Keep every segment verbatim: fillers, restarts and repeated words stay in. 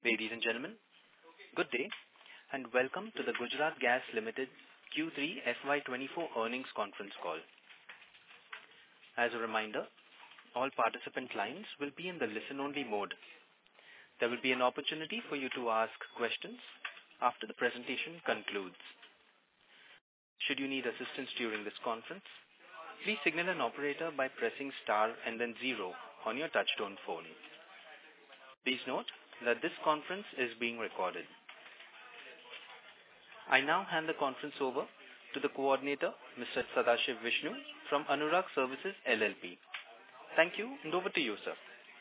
Ladies and gentlemen, good day and welcome to the Gujarat Gas Limited Q three F Y twenty-four earnings conference call. As a reminder, all participant lines will be in the listen-only mode. There will be an opportunity for you to ask questions after the presentation concludes. Should you need assistance during this conference, please signal an operator by pressing star and then zero on your touchtone phone. Please note that this conference is being recorded. I now hand the conference over to the coordinator, Mister Sadashiv Vishnu from Anurag Services L L P. Thank you, and over to you, sir.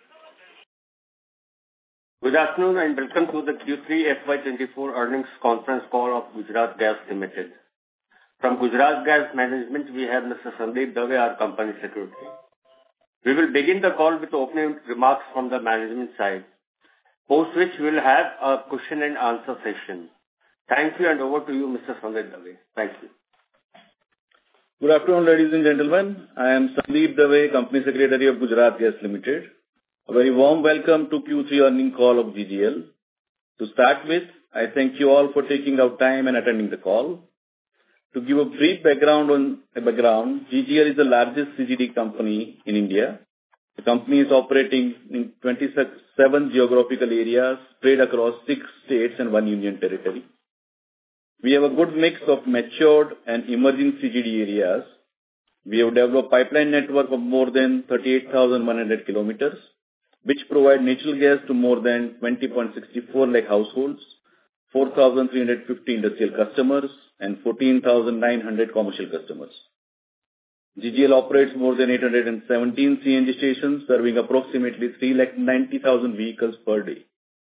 Good afternoon and welcome to the Q three F Y twenty-four earnings conference call of Gujarat Gas Limited. From Gujarat Gas Management, we have Mister Sandeep Dave, our Company Secretary. We will begin the call with opening remarks from the management side, post which we will have a question and answer session. Thank you, and over to you, Mister Sandeep Dave. Thank you. Good afternoon, ladies and gentlemen. I am Sandeep Dave, Company Secretary of Gujarat Gas Limited. A very warm welcome to Q three earnings call of G G L. To start with, I thank you all for taking out time and attending the call. To give a brief background on a background, G G L is the largest C G D company in India. The company is operating in twenty-seven geographical areas spread across six states and one union territory. We have a good mix of matured and emerging C G D areas. We have developed pipeline network of more than thirty-eight thousand one hundred kilometers, which provide natural gas to more than twenty point six four lakh households, four thousand three hundred fifty industrial customers, and fourteen thousand nine hundred commercial customers. G G L operates more than eight hundred seventeen C N G stations, serving approximately three lakh ninety thousand vehicles per day.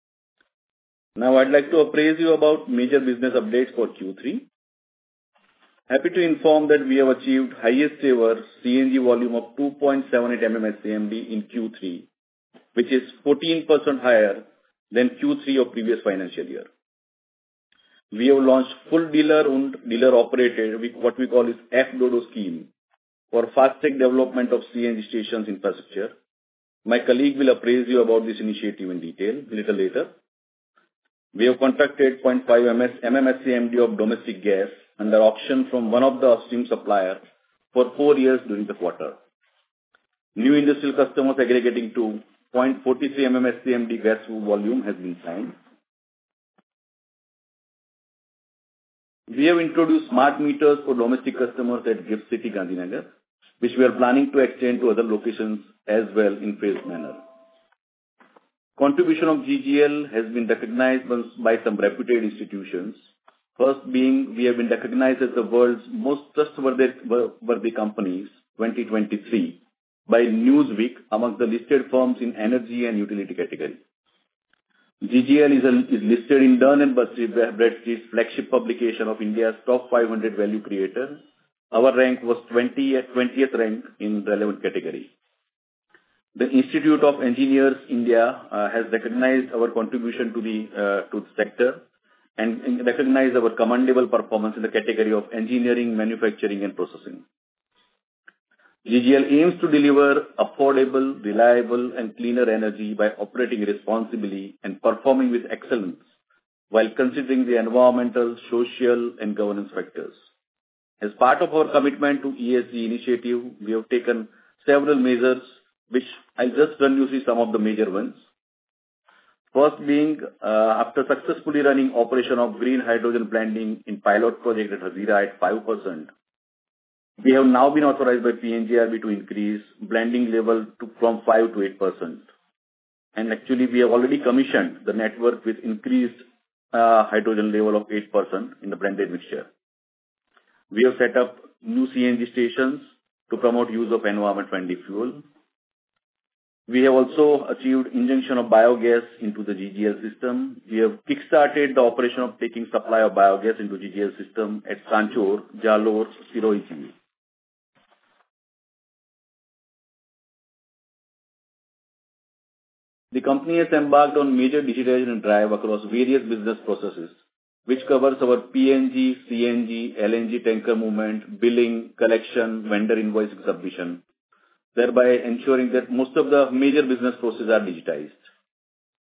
Now, I'd like to appraise you about major business updates for Q three. Happy to inform that we have achieved highest ever C N G volume of two point seven eight million metric tons in Q three, which is fourteen percent higher than Q three of previous financial year. We have launched full dealer-owned, dealer-operated, what we call is F D O D O scheme, for fast-track development of C N G stations infrastructure. My colleague will appraise you about this initiative in detail a little later. We have contracted zero point five million metric tons of domestic gas under auction from one of the upstream suppliers for four years during the quarter. New industrial customers aggregating to zero point four three million metric tons gas volume has been signed. We have introduced smart meters for domestic customers at GIFT City, Gandhinagar, which we are planning to extend to other locations as well in phased manner. Contribution of G G L has been recognized by some reputed institutions. First being, we have been recognized as the world's most trustworthy worthy companies twenty twenty-three by Newsweek amongst the listed firms in energy and utility category. G G L is, a, is listed in Dun and Bradstreet's flagship publication of India's top five hundred value creators. Our rank was twentieth rank in relevant category. The Institute of Engineers India uh, has recognized our contribution to the uh, to the sector and, and recognized our commendable performance in the category of engineering, manufacturing, and processing. G G L aims to deliver affordable, reliable, and cleaner energy by operating responsibly and performing with excellence while considering the environmental, social, and governance factors. As part of our commitment to E S G initiative, we have taken several measures, which I'll just run you through some of the major ones. First being, uh, after successfully running operation of green hydrogen blending in pilot project at Hazira at five percent, we have now been authorized by P N G R B to increase blending level to, from five to eight percent. And actually, we have already commissioned the network with increased uh, hydrogen level of eight percent in the blended mixture. We have set up new C N G stations to promote use of environment-friendly fuel. We have also achieved injection of biogas into the G G L system. We have kick-started the operation of taking supply of biogas into G G L system at Sanchor, Jalore, Siroi. The company has embarked on major digitization drive across various business processes, which covers our P N G, C N G, L N G tanker movement, billing, collection, vendor invoicing submission, thereby ensuring that most of the major business processes are digitized.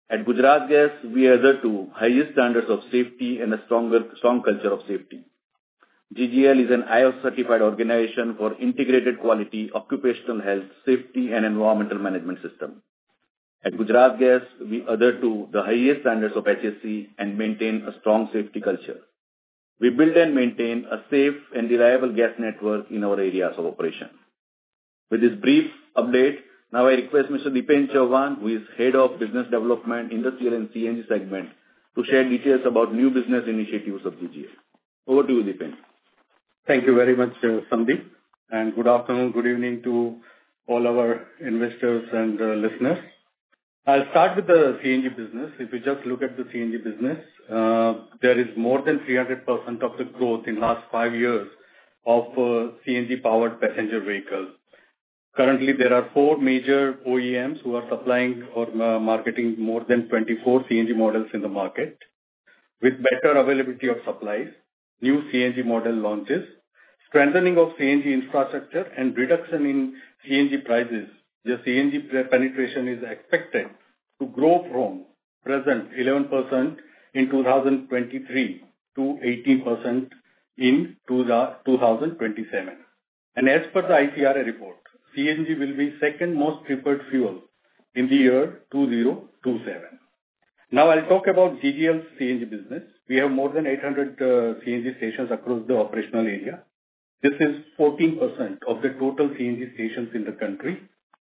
At Gujarat Gas, we adhere to highest standards of safety and a stronger, strong culture of safety. G G L is an I S O certified organization for integrated quality, occupational health, safety and environmental management system. At Gujarat Gas, we adhere to the highest standards of H S C and maintain a strong safety culture. We build and maintain a safe and reliable gas network in our areas of operation. With this brief update, now I request Mister Dipen Chauhan, who is Head of Business Development, Industrial and C N G segment, to share details about new business initiatives of G G L. Over to you, Dipen. Thank you very much, uh, Sandeep, and good afternoon, good evening to all our investors and uh, listeners. I'll start with the C N G business. If you just look at the C N G business, uh, there is more than three hundred percent of the growth in last five years of uh, C N G-powered passenger vehicles. Currently, there are four major O E Ms who are supplying or uh, marketing more than twenty-four C N G models in the market. With better availability of supplies, new C N G model launches, strengthening of C N G infrastructure and reduction in C N G prices, the C N G penetration is expected to grow from present eleven percent in two thousand twenty-three to eighteen percent in two thousand twenty-seven. And as per the I C R A report, C N G will be second most preferred fuel in the year two thousand twenty-seven. Now I'll talk about G G L's C N G business. We have more than eight hundred uh, C N G stations across the operational area. This is fourteen percent of the total C N G stations in the country.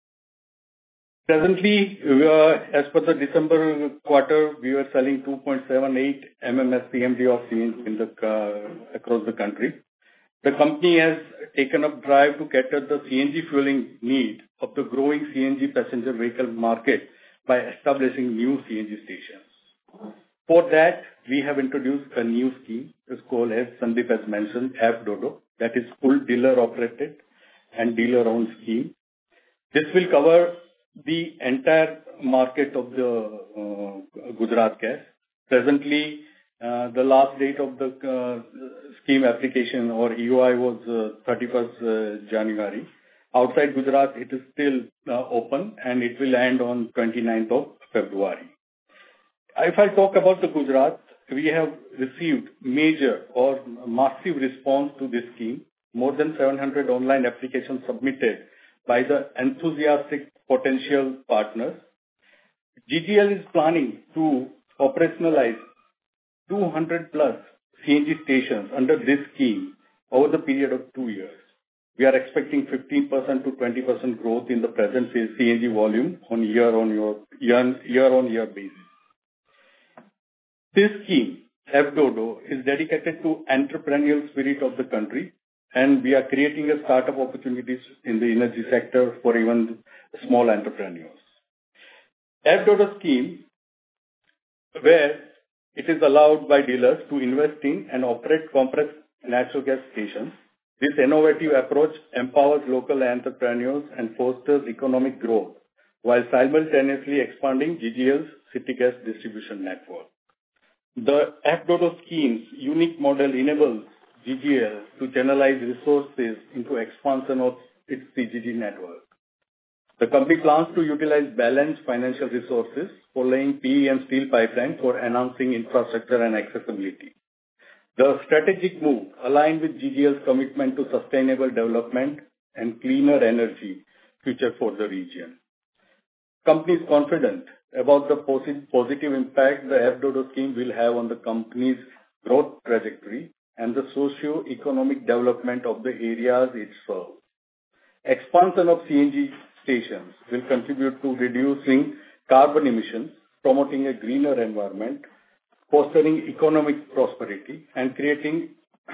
Presently, uh, as per the December quarter, we were selling two point seven eight millimeters C M D of C N G in the, uh, across the country. The company has taken up drive to cater the C N G fueling need of the growing C N G passenger vehicle market by establishing new C N G stations. For that, we have introduced a new scheme. It's called, as Sandeep has mentioned, F D O D O, that is full dealer operated and dealer owned scheme. This will cover the entire market of the uh, Gujarat Gas. Presently, uh, the last date of the uh, scheme application or E O I was uh, thirty-first January. Outside Gujarat, it is still uh, open and it will end on twenty-ninth of February. If I talk about the Gujarat, we have received major or massive response to this scheme. More than seven hundred online applications submitted by the enthusiastic potential partners. G G L is planning to operationalize two hundred plus C N G stations under this scheme over the period of two years. We are expecting fifteen percent to twenty percent growth in the present C N G volume on year-on-year year, year-on-year basis. This scheme, F D O D O, is dedicated to entrepreneurial spirit of the country, and we are creating a startup opportunities in the energy sector for even small entrepreneurs. F D O D O scheme, where it is allowed by dealers to invest in and operate compressed natural gas stations. This innovative approach empowers local entrepreneurs and fosters economic growth while simultaneously expanding G G L's city gas distribution network. The F D O D O scheme's unique model enables G G L to channelize resources into expansion of its C G G network. The company plans to utilize balanced financial resources for laying P E and steel pipeline for enhancing infrastructure and accessibility. The strategic move aligned with G G L's commitment to sustainable development and cleaner energy future for the region. Company is confident about the positive impact the F D O D O scheme will have on the company's growth trajectory and the socio-economic development of the areas it serves. Expansion of C N G stations will contribute to reducing carbon emissions, promoting a greener environment, fostering economic prosperity, and creating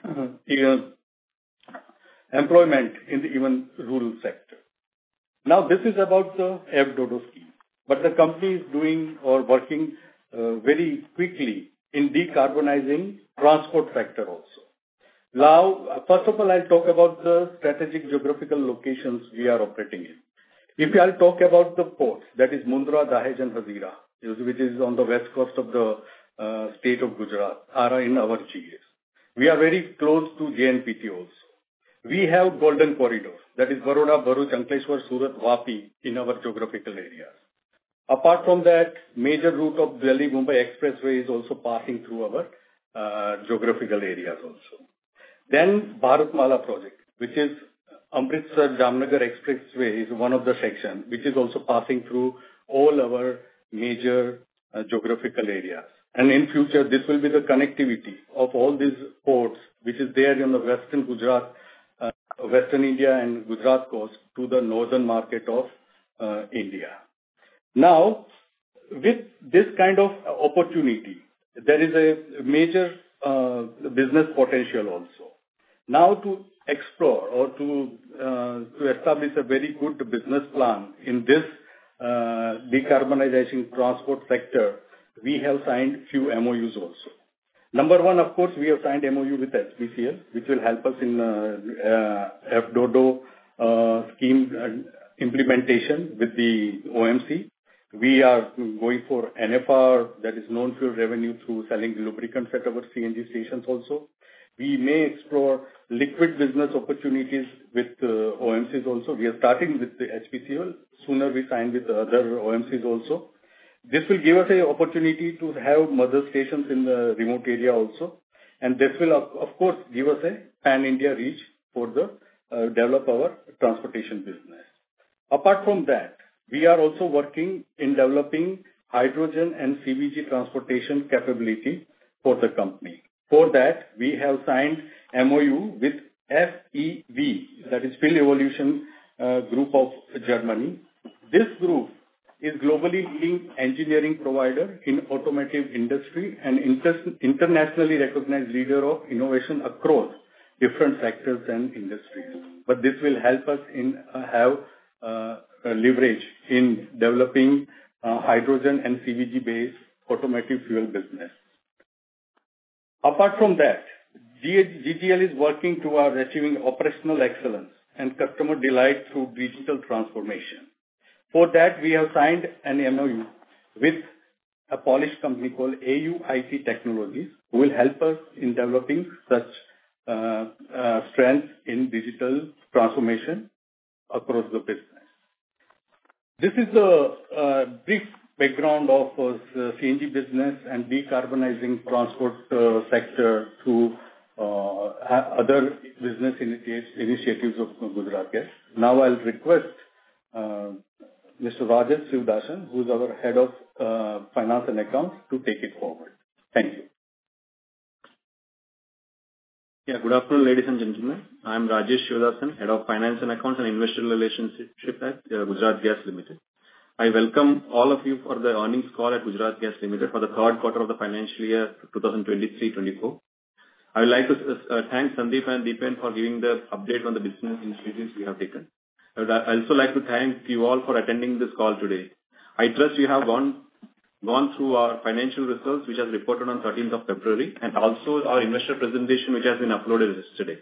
employment in the even rural sector. Now, this is about the F D O D O scheme, but the company is doing or working uh, very quickly in decarbonizing transport sector also. Now, first of all, I'll talk about the strategic geographical locations we are operating in. If I'll talk about the ports, that is Mundra, Dahej and Hazira, which is on the west coast of the uh, state of Gujarat, are in our G S. We are very close to J N P T also. We have golden corridor, that is Baroda, Bharuch, Ankleshwar, Surat, Vapi in our geographical areas. Apart from that, major route of Delhi-Mumbai Expressway is also passing through our uh, geographical areas also. Then Bharatmala project, which is Amritsar-Jamnagar Expressway, is one of the sections, which is also passing through all our major uh, geographical areas. And in future, this will be the connectivity of all these ports, which is there in the western Gujarat, uh, western India and Gujarat coast to the northern market of uh, India. Now, with this kind of opportunity, there is a major uh, business potential also. Now, to explore or to uh, to establish a very good business plan in this uh, decarbonization transport sector, we have signed few M O Us also. Number one, of course, we have signed M O U with H P C L, which will help us in uh, uh, F D O D O uh, scheme uh, implementation with the O M C. We are going for N F R, that is non-fuel revenue, through selling lubricants at our C N G stations also. We may explore liquid business opportunities with uh, O M Cs also. We are starting with the H P C L. Sooner we sign with other O M Cs also. This will give us an opportunity to have mother stations in the remote area also. And this will, of, of course, give us a pan-India reach for the uh, develop our transportation business. Apart from that, we are also working in developing hydrogen and C B G transportation capability for the company. For that, we have signed M O U with F E V, that is Fuel Evolution uh, Group of Germany. This group is globally leading engineering provider in automotive industry and inter- internationally recognized leader of innovation across different sectors and industries. But this will help us in uh, have uh, leverage in developing uh, hydrogen and C B G-based automotive fuel business. Apart from that, G G L is working towards achieving operational excellence and customer delight through digital transformation. For that, we have signed an M O U with a Polish company called A U I T Technologies, who will help us in developing such uh, uh, strength in digital transformation across the business. This is the uh, brief background of uh, C N G business and decarbonizing transport uh, sector through uh, other business initiatives of Gujarat Gas. Now I'll request uh, Mister Rajesh Shivdasan, who is our head of uh, finance and accounts, to take it forward. Thank you. Yeah, good afternoon, ladies and gentlemen. I am Rajesh Shivdasan, head of finance and accounts and investor relationship at uh, Gujarat Gas Limited. I welcome all of you for the earnings call at Gujarat Gas Limited for the third quarter of the financial year twenty twenty-three twenty-four. I would like to uh, thank Sandeep and Deepen for giving the update on the business initiatives we have taken. I would also like to thank you all for attending this call today. I trust you have gone gone through our financial results, which has reported on thirteenth of February, and also our investor presentation, which has been uploaded yesterday.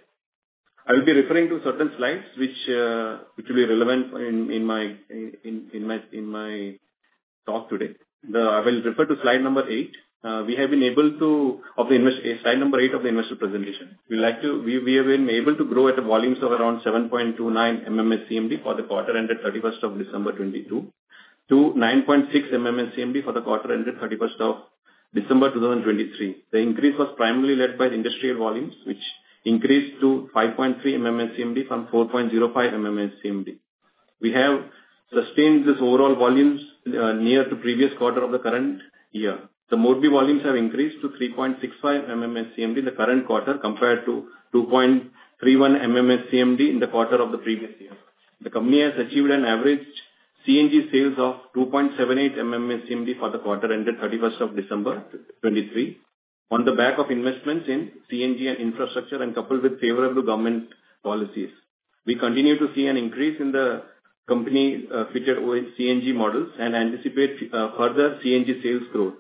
I will be referring to certain slides which uh, which will be relevant in, in my in, in my in my talk today. The, I will refer to slide number eight. Uh, we have been able to of the invest, slide number eight of the investor presentation. We like to we, we have been able to grow at a volumes of around seven point two nine million M M S C M D for the quarter ended thirty-first of December twenty-two to nine point six million M M S C M D for the quarter ended thirty-first of December twenty twenty-three. The increase was primarily led by industrial volumes, which increased to five point three million M M S C M D from four point zero five million M M S C M D. We have sustained this overall volumes uh, near to previous quarter of the current year. The Morbi volumes have increased to three point six five million M M S C M D in the current quarter compared to two point three one million M M S C M D in the quarter of the previous year. The company has achieved an average C N G sales of two point seven eight million M M S C M D for the quarter ended thirty-first of December twenty-three on the back of investments in C N G and infrastructure and coupled with favorable government policies. We continue to see an increase in the company uh, fitted C N G models and anticipate uh, further C N G sales growth.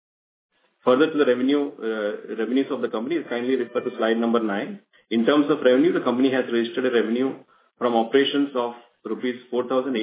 Further to the revenue uh, revenues of the company, kindly refer to slide number nine. In terms of revenue, the company has registered a revenue from operations of rupees four thousand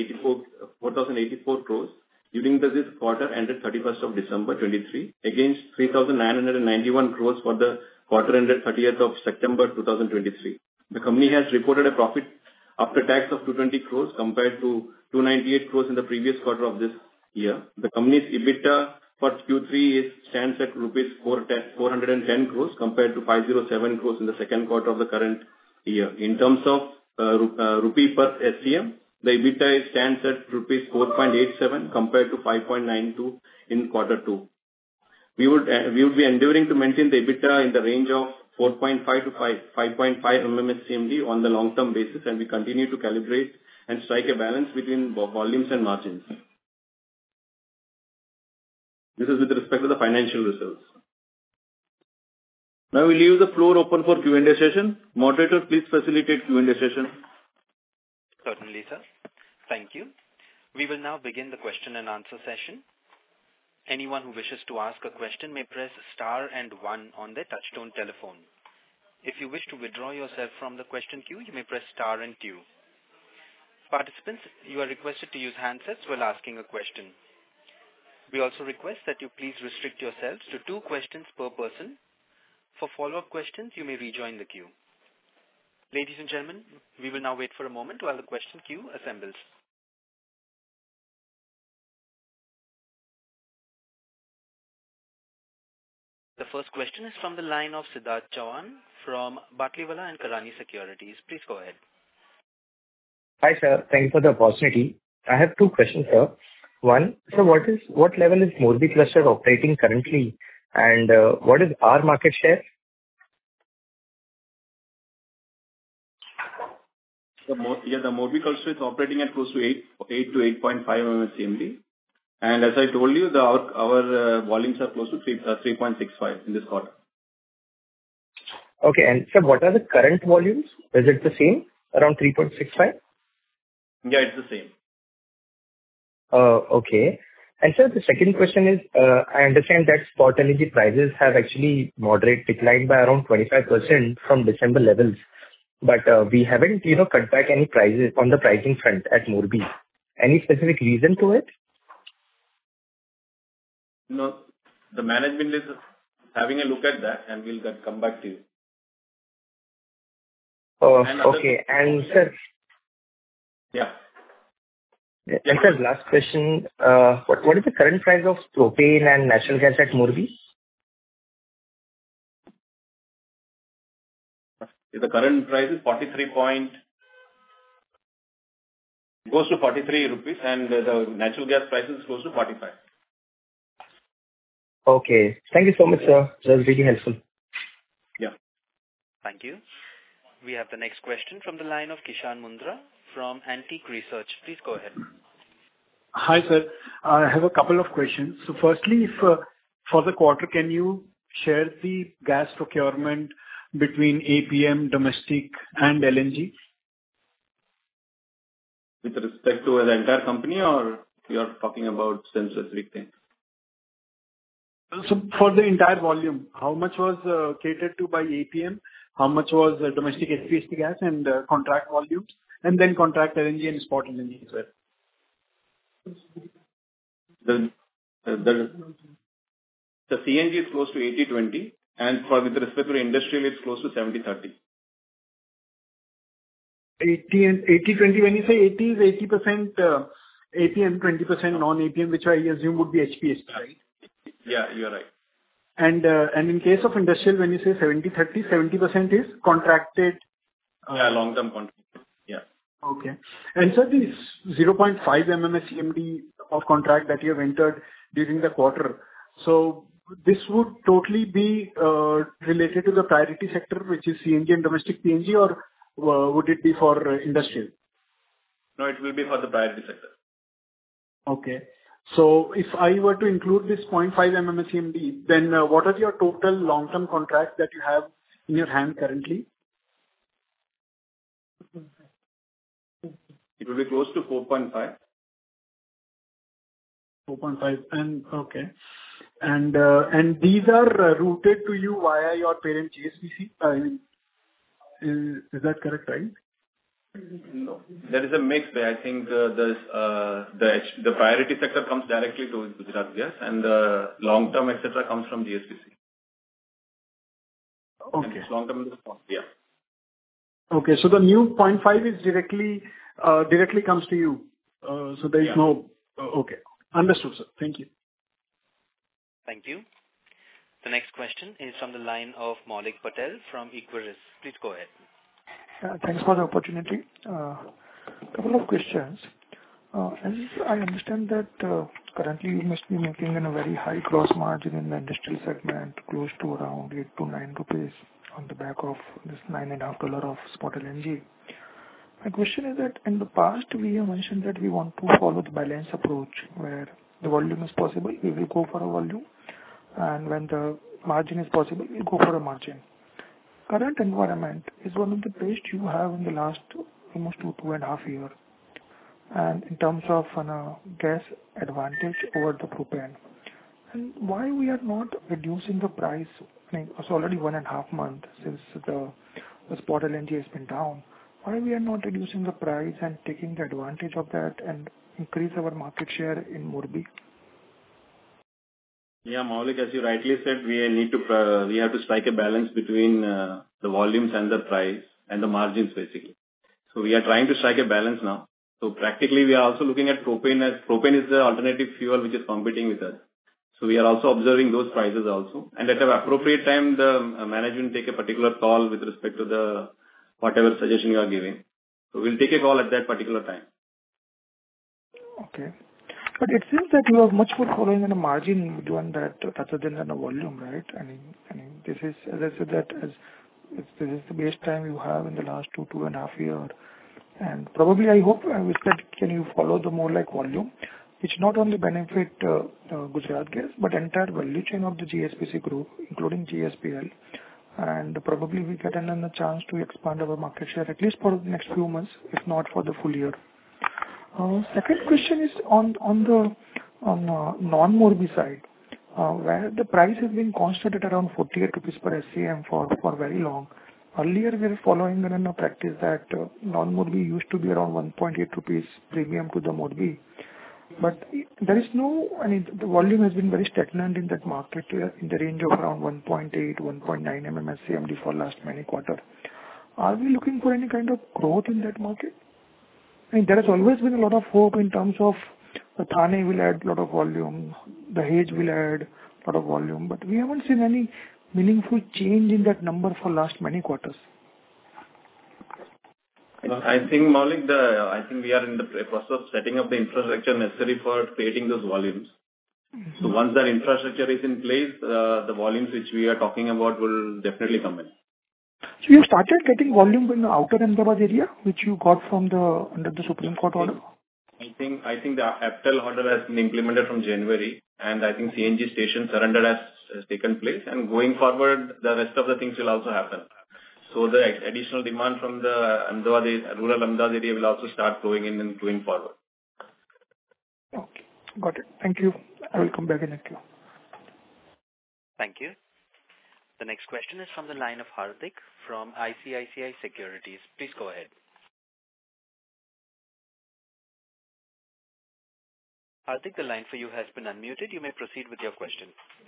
eighty-four crores during this quarter ended thirty-first of December twenty-three against three thousand nine hundred ninety-one crores for the quarter ended thirtieth of September twenty twenty-three. The company has reported a profit after tax of two hundred twenty crores compared to two hundred ninety-eight crores in the previous quarter of this year. The company's EBITDA for Q three is stands at rupees four hundred ten crores compared to five hundred seven crores in the second quarter of the current year. In terms of uh, uh, rupee per S C M, the EBITDA stands at rupees four point eight seven compared to five point nine two in quarter two. We would uh, we would be endeavoring to maintain the EBITDA in the range of four point five to five point five mmSCMD on the long-term basis, and we continue to calibrate and strike a balance between volumes and margins. This is with respect to the financial results. Now we leave the floor open for Q and A session. Moderator, please facilitate Q and A session. Certainly, sir. Thank you. We will now begin the question and answer session. Anyone who wishes to ask a question may press star and one on their touchtone telephone. If you wish to withdraw yourself from the question queue, you may press star and two. Participants, you are requested to use handsets while asking a question. We also request that you please restrict yourselves to two questions per person. For follow-up questions, you may rejoin the queue. Ladies and gentlemen, we will now wait for a moment while the question queue assembles. The first question is from the line of Siddharth Chauhan from Batlivala and Karani Securities. Please go ahead. Hi, sir. Thank you for the opportunity. I have two questions, sir. One, so what is what level is Morbi cluster operating currently, and uh, what is our market share? The Mor- yeah, the Morbi cluster is operating at close to eight, eight to eight point five mmSCMD. And as I told you, the, our, our uh, volumes are close to three, uh, three point six five in this quarter. Okay, and sir, what are the current volumes? Is it the same, around three point six five? Yeah, it's the same. Uh, okay. And sir, the second question is, uh, I understand that spot energy prices have actually moderate declined by around twenty-five percent from December levels. But uh, we haven't, you know, cut back any prices on the pricing front at Morbi. Any specific reason to it? No, the management is having a look at that, and we'll get, come back to you. Oh, and okay. And sir, yeah. And sir, last question. Uh, what what is the current price of propane and natural gas at Morbi? The current price is forty-three point, goes to forty-three rupees, and the natural gas price is close to forty-five. Okay. Thank you so much, sir. That was really helpful. Yeah. Thank you. We have the next question from the line of Kishan Mundra from Antique Research. Please go ahead. Hi, sir. I have a couple of questions. So firstly, if uh, for the quarter, can you share the gas procurement between A P M, domestic and L N G? With respect to the entire company, or you're talking about some specific thing? So for the entire volume, how much was uh, catered to by A P M? How much was uh, domestic H P H T gas and uh, contract volumes? And then contract L N G and spot L N G as well. The, the, the C N G is close to eighty twenty, and for with respect to industrial, it's close to seventy thirty. eighty and eighty twenty, when you say eighty is eighty percent uh, A P M, twenty percent non-A P M, which I assume would be H P H T, right? Yeah, you're right. And uh, and in case of industrial, when you say seventy thirty, seventy percent is contracted. Uh, yeah, long-term contract. Yeah. Okay. And so this zero point five mmSCMD of contract that you have entered during the quarter, so this would totally be uh, related to the priority sector, which is C N G and domestic P N G, or uh, would it be for uh, industrial? No, it will be for the priority sector. Okay. So if I were to include this zero point five mmSCMD, then uh, what are your total long-term contracts that you have in your hand currently? It will be close to four point five. four point five. And okay. And uh, and these are uh, routed to you via your parent G S B C? I mean, is is that correct, right? No. There is a mix there. I think uh, the uh, the H- the priority sector comes directly to Gujarat Gas, and the long-term, et cetera, comes from G S B C. Okay. Long-term is the spot. Yeah. Okay. So the new zero point five is directly uh, directly comes to you. Uh, So there is Yeah. no... uh, Okay. Understood, sir. Thank you. Thank you. The next question is from the line of Maulik Patel from Equirus. Please go ahead. Uh, Thanks for the opportunity. Uh, Couple of questions. Uh, As I understand that uh, currently you must be making a very high gross margin in the industrial segment, close to around eight to nine rupees on the back of this nine point five dollars of spot L N G. My question is that in the past, we have mentioned that we want to follow the balanced approach, where the volume is possible, we will go for a volume, and when the margin is possible, we'll go for a margin. Current environment is one of the best you have in the last almost two, two and a half years. And in terms of uh, gas advantage over the propane. And why we are not reducing the price? I mean, it's already one and a half month since the, the spot L N G has been down. Why we are not reducing the price and taking the advantage of that and increase our market share in Morbi? Yeah, Maulik, as you rightly said, we need to uh, we have to strike a balance between uh, the volumes and the price and the margins basically. So we are trying to strike a balance now. So practically, we are also looking at propane as propane is the alternative fuel which is competing with us. So we are also observing those prices also. And at an appropriate time, the uh, management take a particular call with respect to the whatever suggestion you are giving. So we'll take a call at that particular time. Okay. But it seems that you are much more following on a margin doing that rather than on a volume, right? I mean, I mean, this is, as I said, that as this is the best time you have in the last two, two and a half years. And probably, I hope, I wish that can you follow the more like volume, which not only benefit uh, uh, Gujarat Gas, but entire value chain of the G S P C group, including G S P L. And probably we get another chance to expand our market share, at least for the next few months, if not for the full year. Uh, second question is on, on the on uh, non-Morbi side, uh, where the price has been constant at around forty-eight rupees per S C M for, for very long. Earlier, we were following a practice that uh, non-Morbi used to be around one point eight rupees premium to the Morbi. But there is no, I mean, the volume has been very stagnant in that market uh, in the range of around one point eight, one point nine M M S C M D for last many quarters. Are we looking for any kind of growth in that market? I mean, there has always been a lot of hope in terms of the Thane will add a lot of volume, the Dahej will add a lot of volume, but we haven't seen any meaningful change in that number for last many quarters. I think, Maulik, the, I think we are in the process of setting up the infrastructure necessary for creating those volumes. Mm-hmm. So once that infrastructure is in place, uh, the volumes which we are talking about will definitely come in. So you started getting volume in the outer Ahmedabad area, which you got from the under the Supreme Court order? I think I think the APTEL order has been implemented from January, and I think C N G station surrender has, has taken place, and going forward, the rest of the things will also happen. So the additional demand from the Ahmedabad, rural Ahmedabad area will also start flowing in and going forward. Okay, got it. Thank you. I will come back in a queue. Thank you. The next question is from the line of Hardik from I C I C I Securities. Please go ahead. Hardik, the line for you has been unmuted. You may proceed with your question.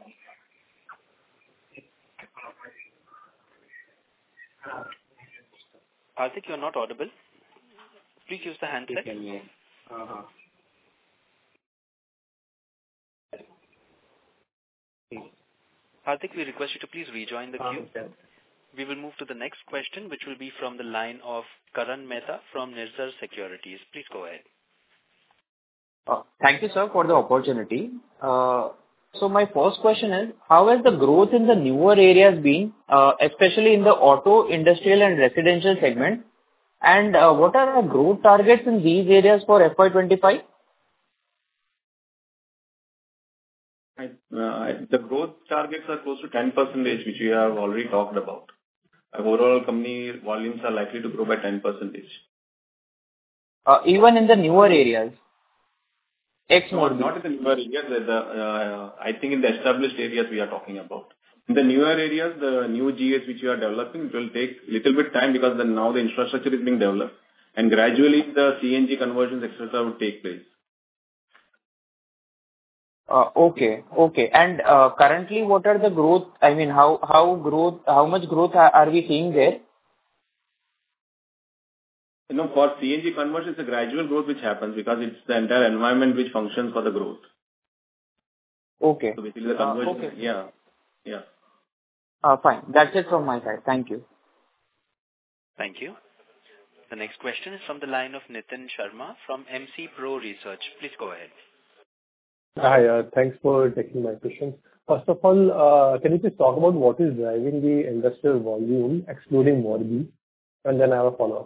Hardik, you're not audible. Please use the handset. Uh-huh. Hardik, we request you to please rejoin the queue. We will move to the next question, which will be from the line of Karan Mehta from Nirzar Securities. Please go ahead. Uh, thank you, sir, for the opportunity. Uh, so my first question is, how has the growth in the newer areas been, uh, especially in the auto, industrial and residential segment? And uh, what are our growth targets in these areas for F Y twenty-five? I, uh, the growth targets are close to ten percent, which we have already talked about. Our overall company volumes are likely to grow by ten percent. Uh, even in the newer areas? No, not in the newer areas. The, uh, I think in the established areas we are talking about. In the newer areas, the new G S which we are developing, it will take little bit time because the, now the infrastructure is being developed. And gradually the C N G conversions, et cetera will take place. Uh, okay, okay. And uh, currently, what are the growth? I mean, how how growth? How much growth are, are we seeing there? You know, for C N G conversion, it's a gradual growth which happens because it's the entire environment which functions for the growth. Okay. So basically the Uh, conversion. Okay. Yeah. Yeah. Uh, Fine. That's it from my side. Thank you. Thank you. The next question is from the line of Nitin Sharma from M C Pro Research. Please go ahead. Hi, uh, thanks for taking my question. First of all, uh, can you just talk about what is driving the industrial volume excluding Morbi? And then I have a follow-up.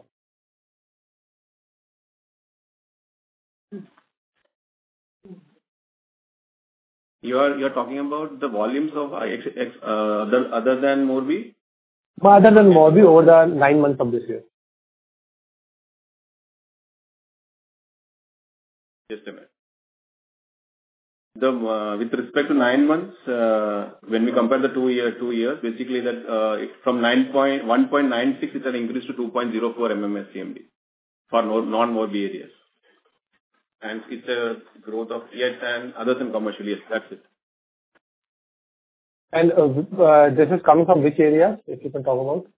You are you are talking about the volumes of uh, ex, ex, uh, other other than Morbi? But other than Morbi over the nine months of this year. Just a minute. The uh, with respect to nine months, uh, when we compare the two year two years, basically that uh, it, from nine point one point nine six, it has increased to two point zero four mmSCMD for no, non-Morbi areas, and it's a growth of yes and others than commercial. Yes, that's it. And uh, uh, this is coming from which areas, if you can talk about?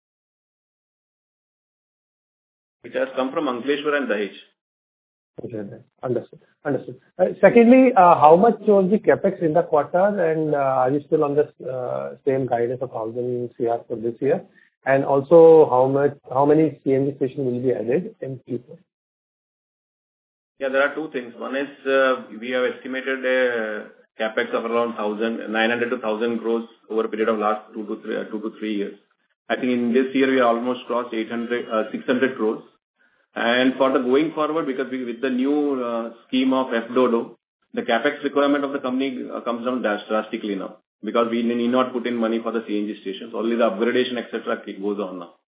It has come from Ankleshwar and Dahej. Okay, then. Understood. Understood. Uh, Secondly, uh, how much was the CapEx in the quarter, and uh, are you still on the uh, same guidance of one thousand crore for this year? And also, how much, how many C N G stations will be added in Q four? Yeah, there are two things. One is, uh, we have estimated a CapEx of around nine hundred to one thousand crores over a period of last two to three, uh, two to three years. I think in this year we almost crossed eight hundred, uh, six hundred crores. And for the going forward, because we, with the new uh, scheme of F D O D O, the CapEx requirement of the company uh, comes down drastically now, because we need not put in money for the C N G stations. Only the upgradation, et cetera, goes on now.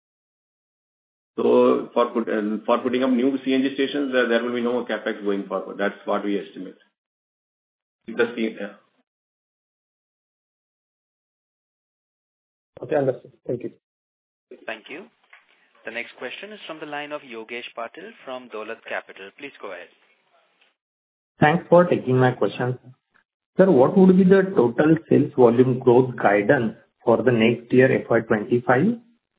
So for put, uh, for putting up new C N G stations, there, there will be no CapEx going forward. That's what we estimate. The C- yeah. Okay, understood. Thank you. Thank you. The next question is from the line of Yogesh Patil from Dolat Capital. Please go ahead. Thanks for taking my question. Sir, what would be the total sales volume growth guidance for the next year, F Y twenty-five?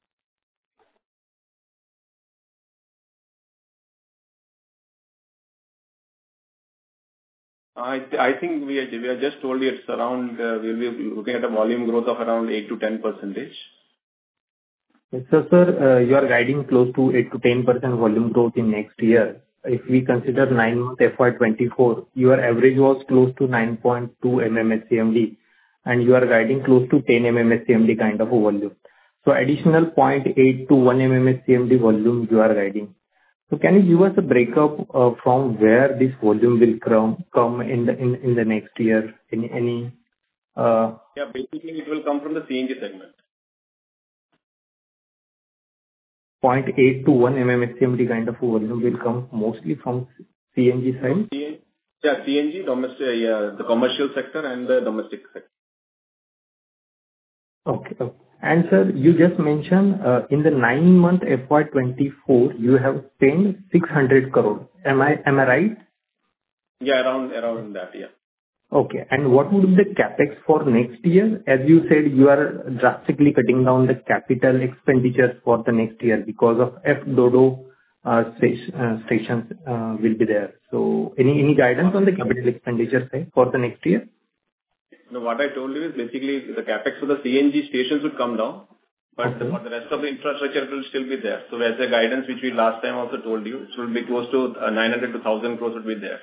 I th- I think we are, we are just told you it's around, uh, we'll be looking at a volume growth of around eight to ten percentage. So, sir, uh, you are guiding close to eight to ten percent volume growth in next year. If we consider nine-month F Y twenty-four, your average was close to nine point two mmSCMD, and you are guiding close to ten mmSCMD kind of a volume. So additional zero point eight to one mmSCMD volume you are guiding. So can you give us a breakup uh, from where this volume will come come in the in in the next year? Any any? Uh, Yeah, basically it will come from the C N G segment. zero point eight to one mmSCMD kind of volume will come mostly from C N G side? C N G, yeah, C N G, domestic, yeah, the commercial sector and the domestic sector. Okay. okay. And sir, you just mentioned uh, in the nine-month F Y twenty-four, you have spent six hundred crore. Am I am I right? Yeah, around around that, yeah. Okay. And what would be the CapEx for next year? As you said, you are drastically cutting down the capital expenditures for the next year because of F D O D O uh, station, uh, stations uh, will be there. So any any guidance on the capital expenditure side for the next year? No, what I told you is basically the CapEx for the C N G stations would come down, but Okay. for the rest of the infrastructure, it will still be there. So as a guidance, which we last time also told you, it will be close to uh, nine hundred to one thousand crores would be there.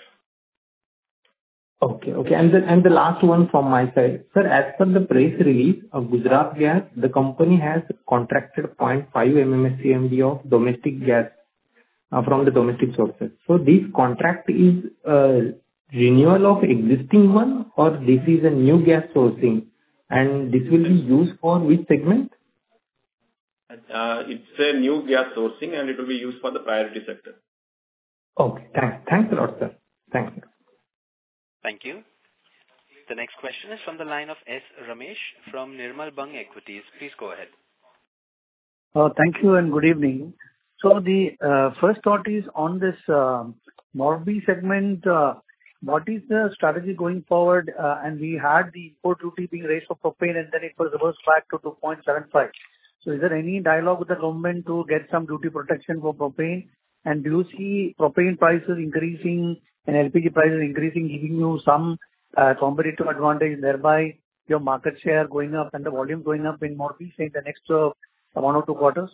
Okay. Okay. And the and the last one from my side. Sir, as per the press release of Gujarat Gas, the company has contracted zero point five mmSCMD of domestic gas uh, from the domestic sources. So this contract is uh, renewal of existing one, or this is a new gas sourcing, and this will be used for which segment? Uh, It's a new gas sourcing, and it will be used for the priority sector. Okay. Thanks. Thanks a lot, sir. Thank you. Thank you. The next question is from the line of S. Ramesh from Nirmal Bang Equities. Please go ahead. Uh, Thank you and good evening. So the uh, first thought is on this uh, Morbi segment, uh, what is the strategy going forward? Uh, And we had the import duty being raised for propane, and then it was reversed back to two point seven five. So is there any dialogue with the government to get some duty protection for propane? And do you see propane prices increasing and L P G prices increasing, giving you some uh, competitive advantage, thereby your market share going up and the volume going up in Morbi, say, in the next uh, one or two quarters?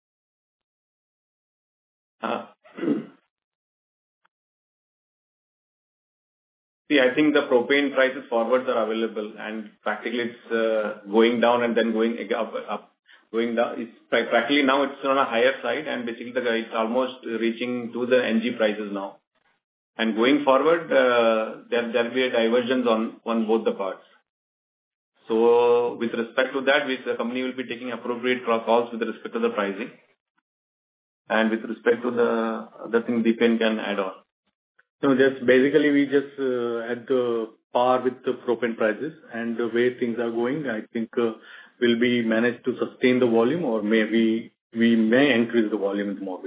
Uh, See, I think the propane prices forwards are available, and practically it's uh, going down and then going up, up, going down. It's practically now it's on a higher side, and basically the, it's almost reaching to the N G prices now. And going forward, uh, there there will be a divergence on on both the parts. So with respect to that, which the company will be taking appropriate calls with respect to the pricing, and with respect to the other thing, Deepen can add on. No, just basically we just uh, at the par with the propane prices, and the way things are going, I think uh, will be managed to sustain the volume, or maybe we may increase the volume in Morbi.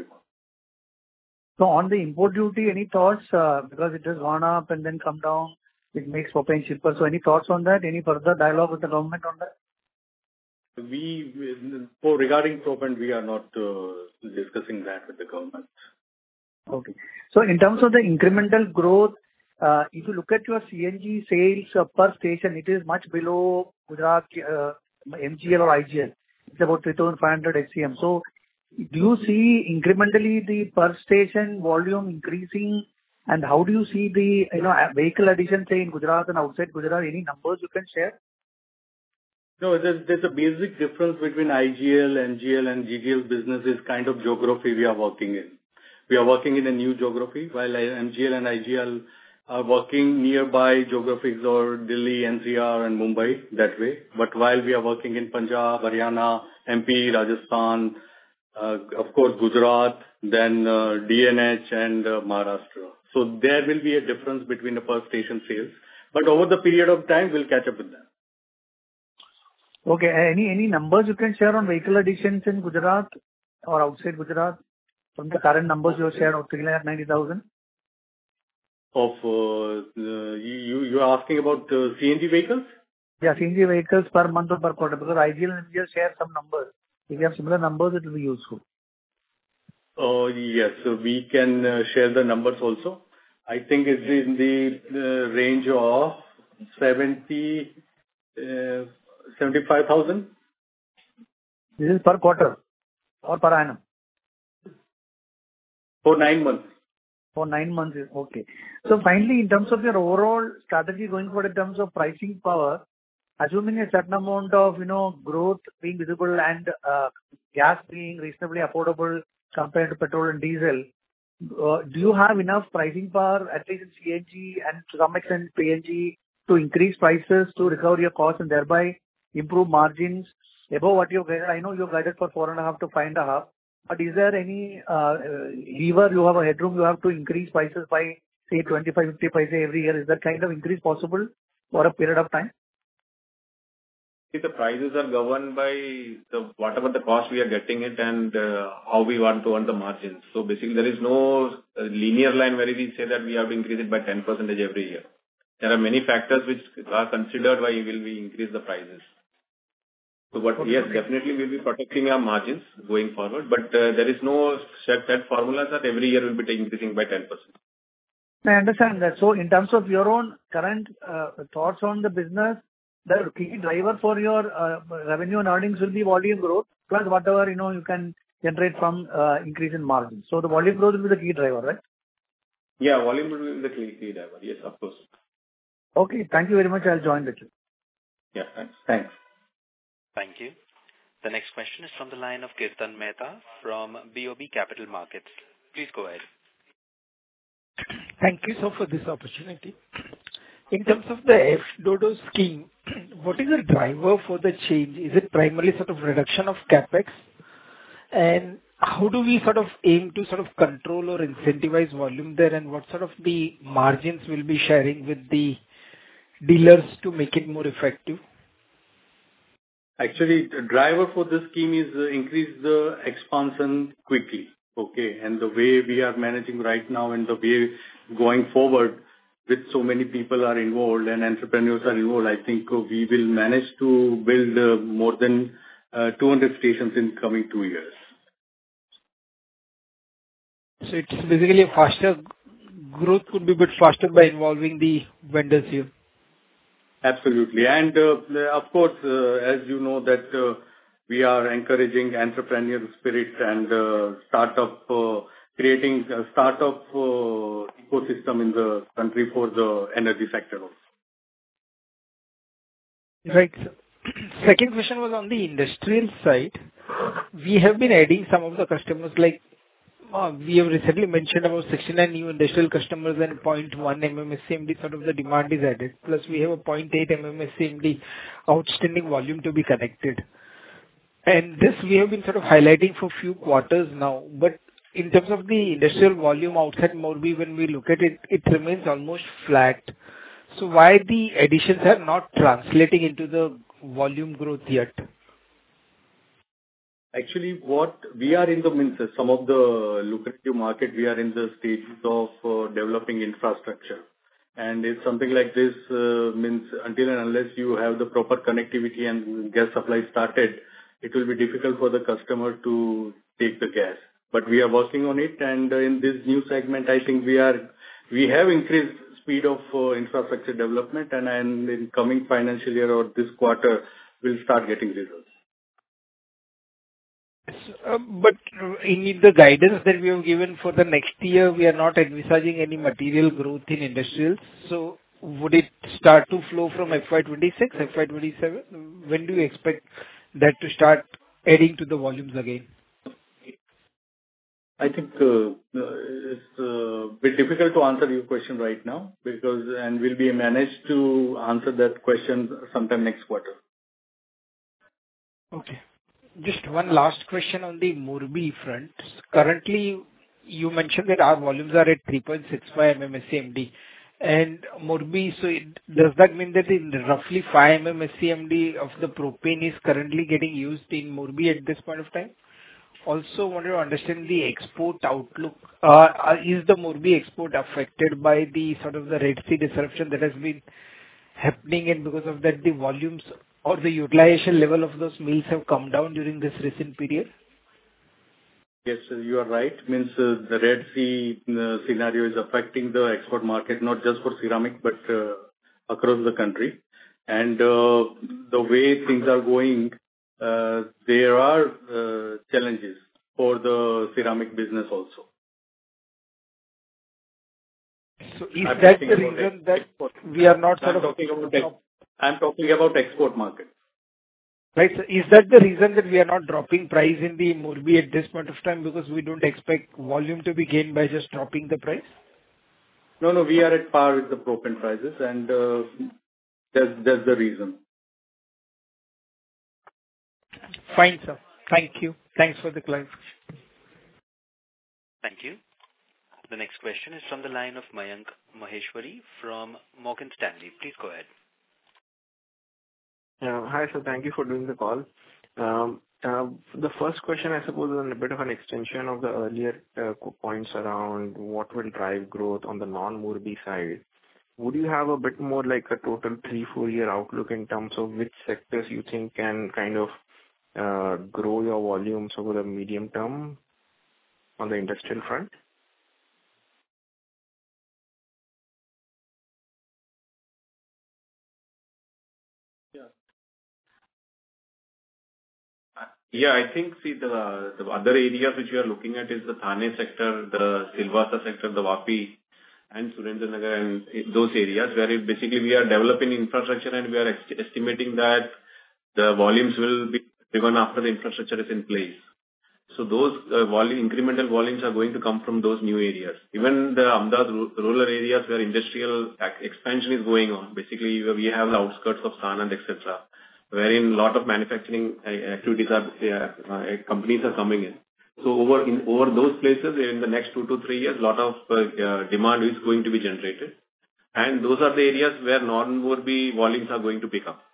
So on the import duty, any thoughts? Uh, because it has gone up and then come down, it makes propane cheaper. So any thoughts on that? Any further dialogue with the government on that? We, for regarding propane, we are not uh, discussing that with the government. Okay. So in terms of the incremental growth, uh, if you look at your C N G sales uh, per station, it is much below Gujarat uh, M G L or I G L. It's about three thousand five hundred H C M. So do you see incrementally the per station volume increasing? And how do you see the, you know, vehicle addition, say, in Gujarat and outside Gujarat? Any numbers you can share? No, there's, there's a basic difference between I G L, M G L and G G L business is kind of geography we are working in. We are working in a new geography, while M G L and I G L are working nearby geographies or Delhi, N C R and Mumbai that way. But while we are working in Punjab, Haryana, M P, Rajasthan, uh, of course Gujarat, then uh, D N H and uh, Maharashtra. So there will be a difference between the per station sales. But over the period of time, we'll catch up with them. Okay. Any any numbers you can share on vehicle additions in Gujarat or outside Gujarat? From the current numbers you have shared of three lakh ninety thousand? Of, uh, uh, you, you are asking about uh, C N G vehicles? Yeah, C N G vehicles per month or per quarter, because I G L and M G L share some numbers. If you have similar numbers, it will be useful. Oh, yes. So we can uh, share the numbers also. I think it's in the uh, range of seventy, uh, seventy-five thousand. This is per quarter or per annum? For nine months. For nine months, okay. So finally, in terms of your overall strategy going forward in terms of pricing power, assuming a certain amount of, you know, growth being visible and uh, gas being reasonably affordable compared to petrol and diesel, uh, do you have enough pricing power, at least in C N G and to some extent P N G, to increase prices to recover your costs and thereby improve margins above what you've guided? I know you've guided for four and a half to five and a half. But is there any uh, lever you have a headroom you have to increase prices by, say, twenty-five, fifty paise every year? Is that kind of increase possible for a period of time? See, the prices are governed by the whatever the cost we are getting it and uh, how we want to earn the margins. So basically, there is no uh, linear line where we say that we have to increase it by ten percent every year. There are many factors which are considered why will we increase the prices. So but yes, definitely we'll be protecting our margins going forward, but uh, there is no set, set formula that every year will be increasing by ten percent. I understand that. So in terms of your own current uh, thoughts on the business, the key driver for your uh, revenue and earnings will be volume growth, plus whatever, you know, you can generate from uh, increase in margins. So the volume growth will be the key driver, right? Yeah, volume will be the key, key driver. Yes, of course. Okay. Thank you very much. I'll join with you. Yeah, thanks. Thanks. Thank you. The next question is from the line of Kirtan Mehta from B O B Capital Markets. Please go ahead. Thank you, sir, for this opportunity. In terms of the F D O D O scheme, what is the driver for the change? Is it primarily sort of reduction of capex? And how do we sort of aim to sort of control or incentivize volume there, and what sort of the margins will be sharing with the dealers to make it more effective? Actually, the driver for this scheme is uh, increase the expansion quickly. Okay. And the way we are managing right now and the way going forward with so many people are involved and entrepreneurs are involved, I think uh, we will manage to build uh, more than uh, two hundred stations in coming two years. So it's basically a faster growth could be a bit faster by involving the vendors here. Absolutely. And uh, of course, uh, as you know, that uh, we are encouraging entrepreneurial spirit and uh, startup, uh, creating a startup uh, ecosystem in the country for the energy sector also. Right. Second question was on the industrial side. We have been adding some of the customers, like uh, we have recently mentioned about sixty-nine new industrial customers and zero point one M M S C M D sort of the demand is added. Plus we have a zero point eight M M S C M D outstanding volume to be connected. And this we have been sort of highlighting for few quarters now. But in terms of the industrial volume outside Morbi, when we look at it, it remains almost flat. So why the additions are not translating into the volume growth yet? Actually, what we are in the means, some of the lucrative market, we are in the stages of uh, developing infrastructure. And if something like this uh, means until and unless you have the proper connectivity and gas supply started, it will be difficult for the customer to take the gas. But we are working on it, and uh, in this new segment, I think we are we have increased speed of uh, infrastructure development, and, and in coming financial year or this quarter, we'll start getting results. Uh, But in the guidance that we have given for the next year, we are not envisaging any material growth in industrials. So would it start to flow from F Y twenty-six, F Y twenty-seven? When do you expect that to start adding to the volumes again? I think uh, it's a bit difficult to answer your question right now, because and we'll be managed to answer that question sometime next quarter. Okay. Just one last question on the Morbi front. Currently, you mentioned that our volumes are at three point six five M M S C M D. And Morbi, so it, does that mean that in roughly five M M S C M D of the propane is currently getting used in Morbi at this point of time? Also wanted to understand the export outlook. Uh, is the Morbi export affected by the sort of the Red Sea disruption that has been happening, and because of that the volumes or the utilization level of those mills have come down during this recent period? Yes, you are right. Means uh, the Red Sea uh, scenario is affecting the export market, not just for ceramic, but uh, across the country. And uh, the way things are going, uh, there are uh, challenges for the ceramic business also. So is I'm that the reason that export. we are not sort I'm of... Talking about ex- I'm talking about export market. Right. So is that the reason that we are not dropping price in the Morbi at this point of time, because we don't expect volume to be gained by just dropping the price? No, no, we are at par with the propane prices, and uh, that's, that's the reason. Fine, sir. Thank you. Thanks for the clarification. Thank you. The next question is from the line of Mayank Maheshwari from Morgan Stanley. Please go ahead. Uh, Hi, sir. Thank you for doing the call. Um, uh, The first question, I suppose, is a bit of an extension of the earlier uh, points around what will drive growth on the non-Morbi side. Would you have a bit more like a total three, four-year outlook in terms of which sectors you think can kind of uh, grow your volumes over the medium term on the industrial front? Yeah, I think, see, the the other areas which we are looking at is the Thane sector, the Silvassa sector, the Vapi, and Surendranagar, and those areas where it basically we are developing infrastructure, and we are est- estimating that the volumes will be driven after the infrastructure is in place. So those uh, volume, incremental volumes are going to come from those new areas. Even the Ahmedabad rural areas where industrial expansion is going on, basically we have the outskirts of Sanand, et cetera, wherein a lot of manufacturing activities are, uh, uh, companies are coming in. So over in over those places, in the next two to three years, a lot of uh, uh, demand is going to be generated. And those are the areas where non-Morbi volumes are going to pick up.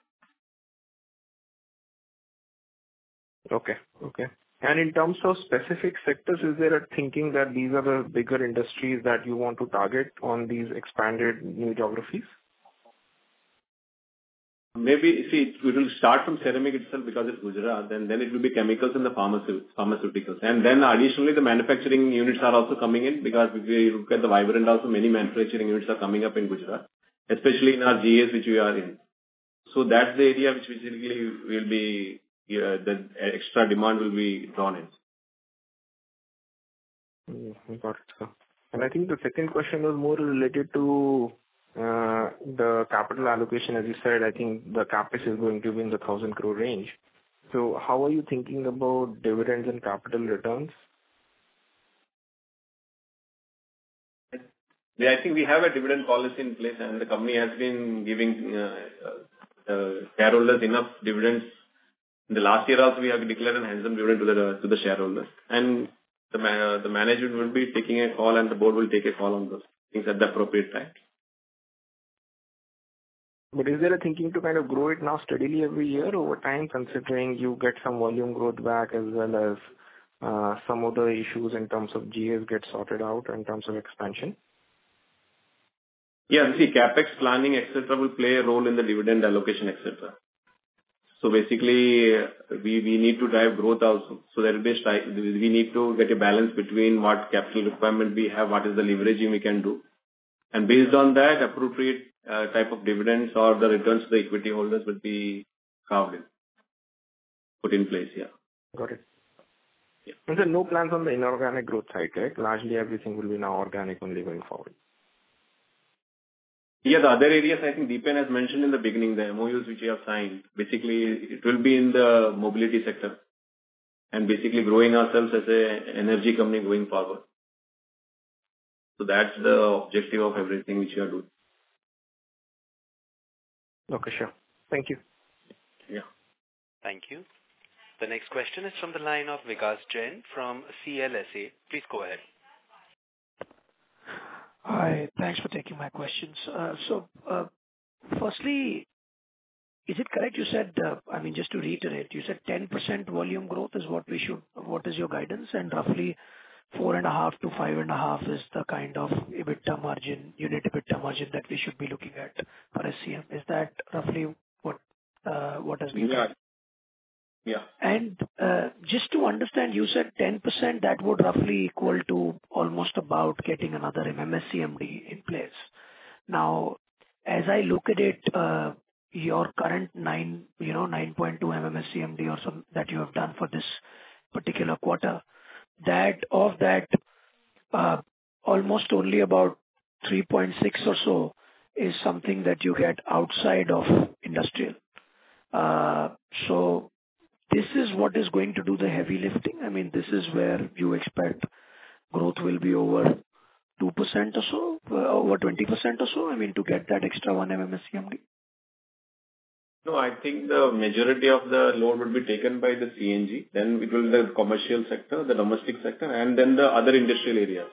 Okay, okay. And in terms of specific sectors, is there a thinking that these are the bigger industries that you want to target on these expanded new geographies? Maybe, see, it will start from ceramic itself because it's Gujarat, and then it will be chemicals and the pharmaceuticals. And then additionally, the manufacturing units are also coming in, because if we look at the Vibrant also, many manufacturing units are coming up in Gujarat, especially in our G As which we are in. So that's the area which basically will be, uh, the extra demand will be drawn in. Mm, got it, sir. And I think the second question was more related to uh, the capital allocation. As you said, I think the CapEx is going to be in the one thousand crore range. So how are you thinking about dividends and capital returns? Yeah, I think we have a dividend policy in place, and the company has been giving uh, uh, shareholders enough dividends. In the last year also, we have declared a handsome dividend to the to the shareholders. And the ma- the management will be taking a call, and the board will take a call on those things at the appropriate time. But is there a thinking to kind of grow it now steadily every year over time, considering you get some volume growth back as well as uh, some of the issues in terms of G S get sorted out in terms of expansion? Yeah, see, CapEx planning, et cetera, will play a role in the dividend allocation, et cetera. So basically, uh, we we need to drive growth also. So there will be a stri- we need to get a balance between what capital requirement we have, what is the leveraging we can do, and based on that, appropriate uh, type of dividends or the returns to the equity holders will be carved in, put in place. Yeah. Got it. Yeah. And so no plans on the inorganic growth side, right? Largely everything will be now organic only going forward. Yeah, the other areas, I think Deepan has mentioned in the beginning, the M O Us which we have signed, basically it will be in the mobility sector and basically growing ourselves as a energy company going forward. So that's the objective of everything which we are doing. Okay, sure. Thank you. Yeah. Thank you. The next question is from the line of Vikas Jain from C L S A. Please go ahead. Hi. Thanks for taking my questions. Uh, So, uh, firstly, is it correct you said, uh, I mean, just to reiterate, you said ten percent volume growth is what we should, what is your guidance, and roughly four point five to five point five is the kind of EBITDA margin, unit EBITDA margin that we should be looking at for S C M. Is that roughly what uh, what has been Yeah. said? Yeah. And uh, just to understand, you said ten percent, that would roughly equal to almost about getting another M M S C M D in place. Now, as I look at it, uh, your current nine, you know, nine point two M M S C M D or some that you have done for this particular quarter, that of that, uh, almost only about three point six or so is something that you get outside of industrial. Uh, So this is what is going to do the heavy lifting? I mean, this is where you expect growth will be over two percent or so, uh, over twenty percent or so, I mean, to get that extra one M M S C M D? No, I think the majority of the load will be taken by the C N G, then it will be the commercial sector, the domestic sector, and then the other industrial areas.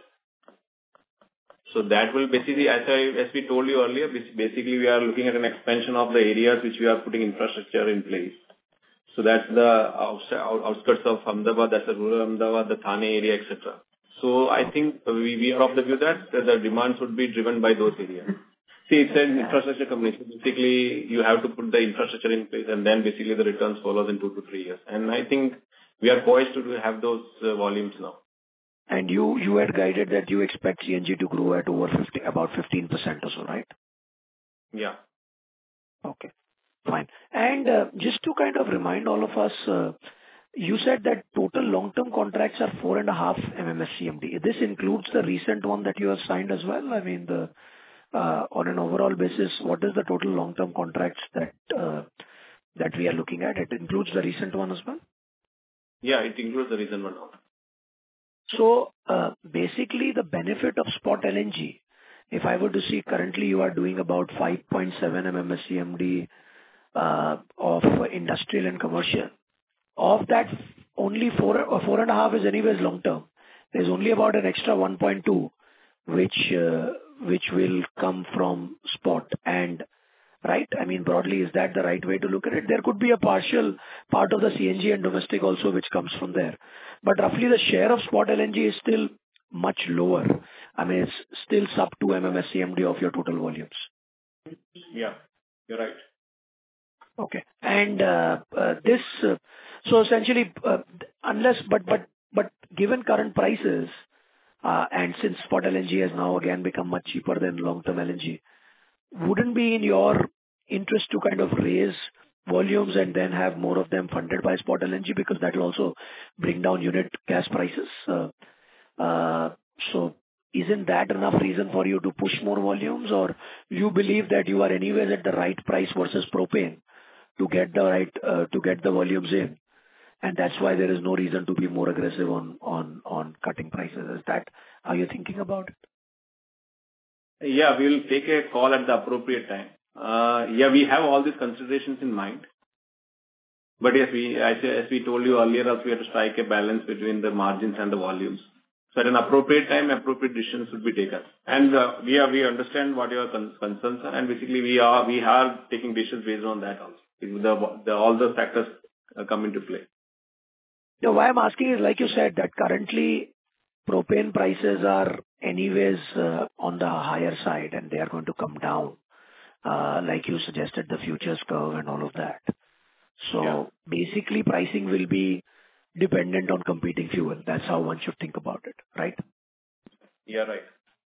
So that will basically, as I, as we told you earlier, basically we are looking at an expansion of the areas which we are putting infrastructure in place. So that's the outskirts of Ahmedabad, that's the rural Ahmedabad, the Thane area, et cetera. So I think we, we are of the view that the demands would be driven by those areas. See, it's an infrastructure company. So basically, you have to put the infrastructure in place, and then basically the returns follows in two to three years. And I think we are poised to have those uh, volumes now. And you, you had guided that you expect C N G to grow at over fifty, about fifteen percent or so, right? Yeah. Okay, fine. And uh, just to kind of remind all of us, uh, you said that total long-term contracts are four and a half M M S C M D. This includes the recent one that you have signed as well? I mean, the uh, on an overall basis, what is the total long-term contracts that uh, that we are looking at? It includes the recent one as well? Yeah, it includes the recent one now. So, uh, basically the benefit of spot L N G, if I were to see currently you are doing about five point seven M M S C M D uh, of industrial and commercial. Of that, only four or four and a half is anyways long term. There's only about an extra one point two, which uh, which will come from spot. And right, I mean broadly, is that the right way to look at it? There could be a partial part of the C N G and domestic also which comes from there, but roughly the share of spot L N G is still much lower. I mean it's still sub two M M S C M D of your total volumes. Yeah, you're right. Okay. And uh, uh, this, uh, so essentially, uh, unless, but but but given current prices, uh, and since spot L N G has now again become much cheaper than long-term L N G, wouldn't be in your interest to kind of raise volumes and then have more of them funded by spot L N G, because that will also bring down unit gas prices. Uh, uh, so isn't that enough reason for you to push more volumes, or you believe that you are anyways at the right price versus propane to get the right uh, to get the volumes in, and that's why there is no reason to be more aggressive on on on cutting prices? Is that how you're thinking about it? Yeah, we will take a call at the appropriate time. Uh, yeah, we have all these considerations in mind. But yes, we, as, as we told you earlier, also we have to strike a balance between the margins and the volumes. So at an appropriate time, appropriate decisions should be taken. And uh, we are, we understand what your con- concerns are, and basically we are, we are taking decisions based on that also. The, the, all the factors uh, come into play. No, why I'm asking is, like you said, that currently propane prices are anyways uh, on the higher side and they are going to come down. Uh, like you suggested, the futures curve and all of that. So yeah. Basically pricing will be dependent on competing fuel. That's how one should think about it, right? Yeah, right.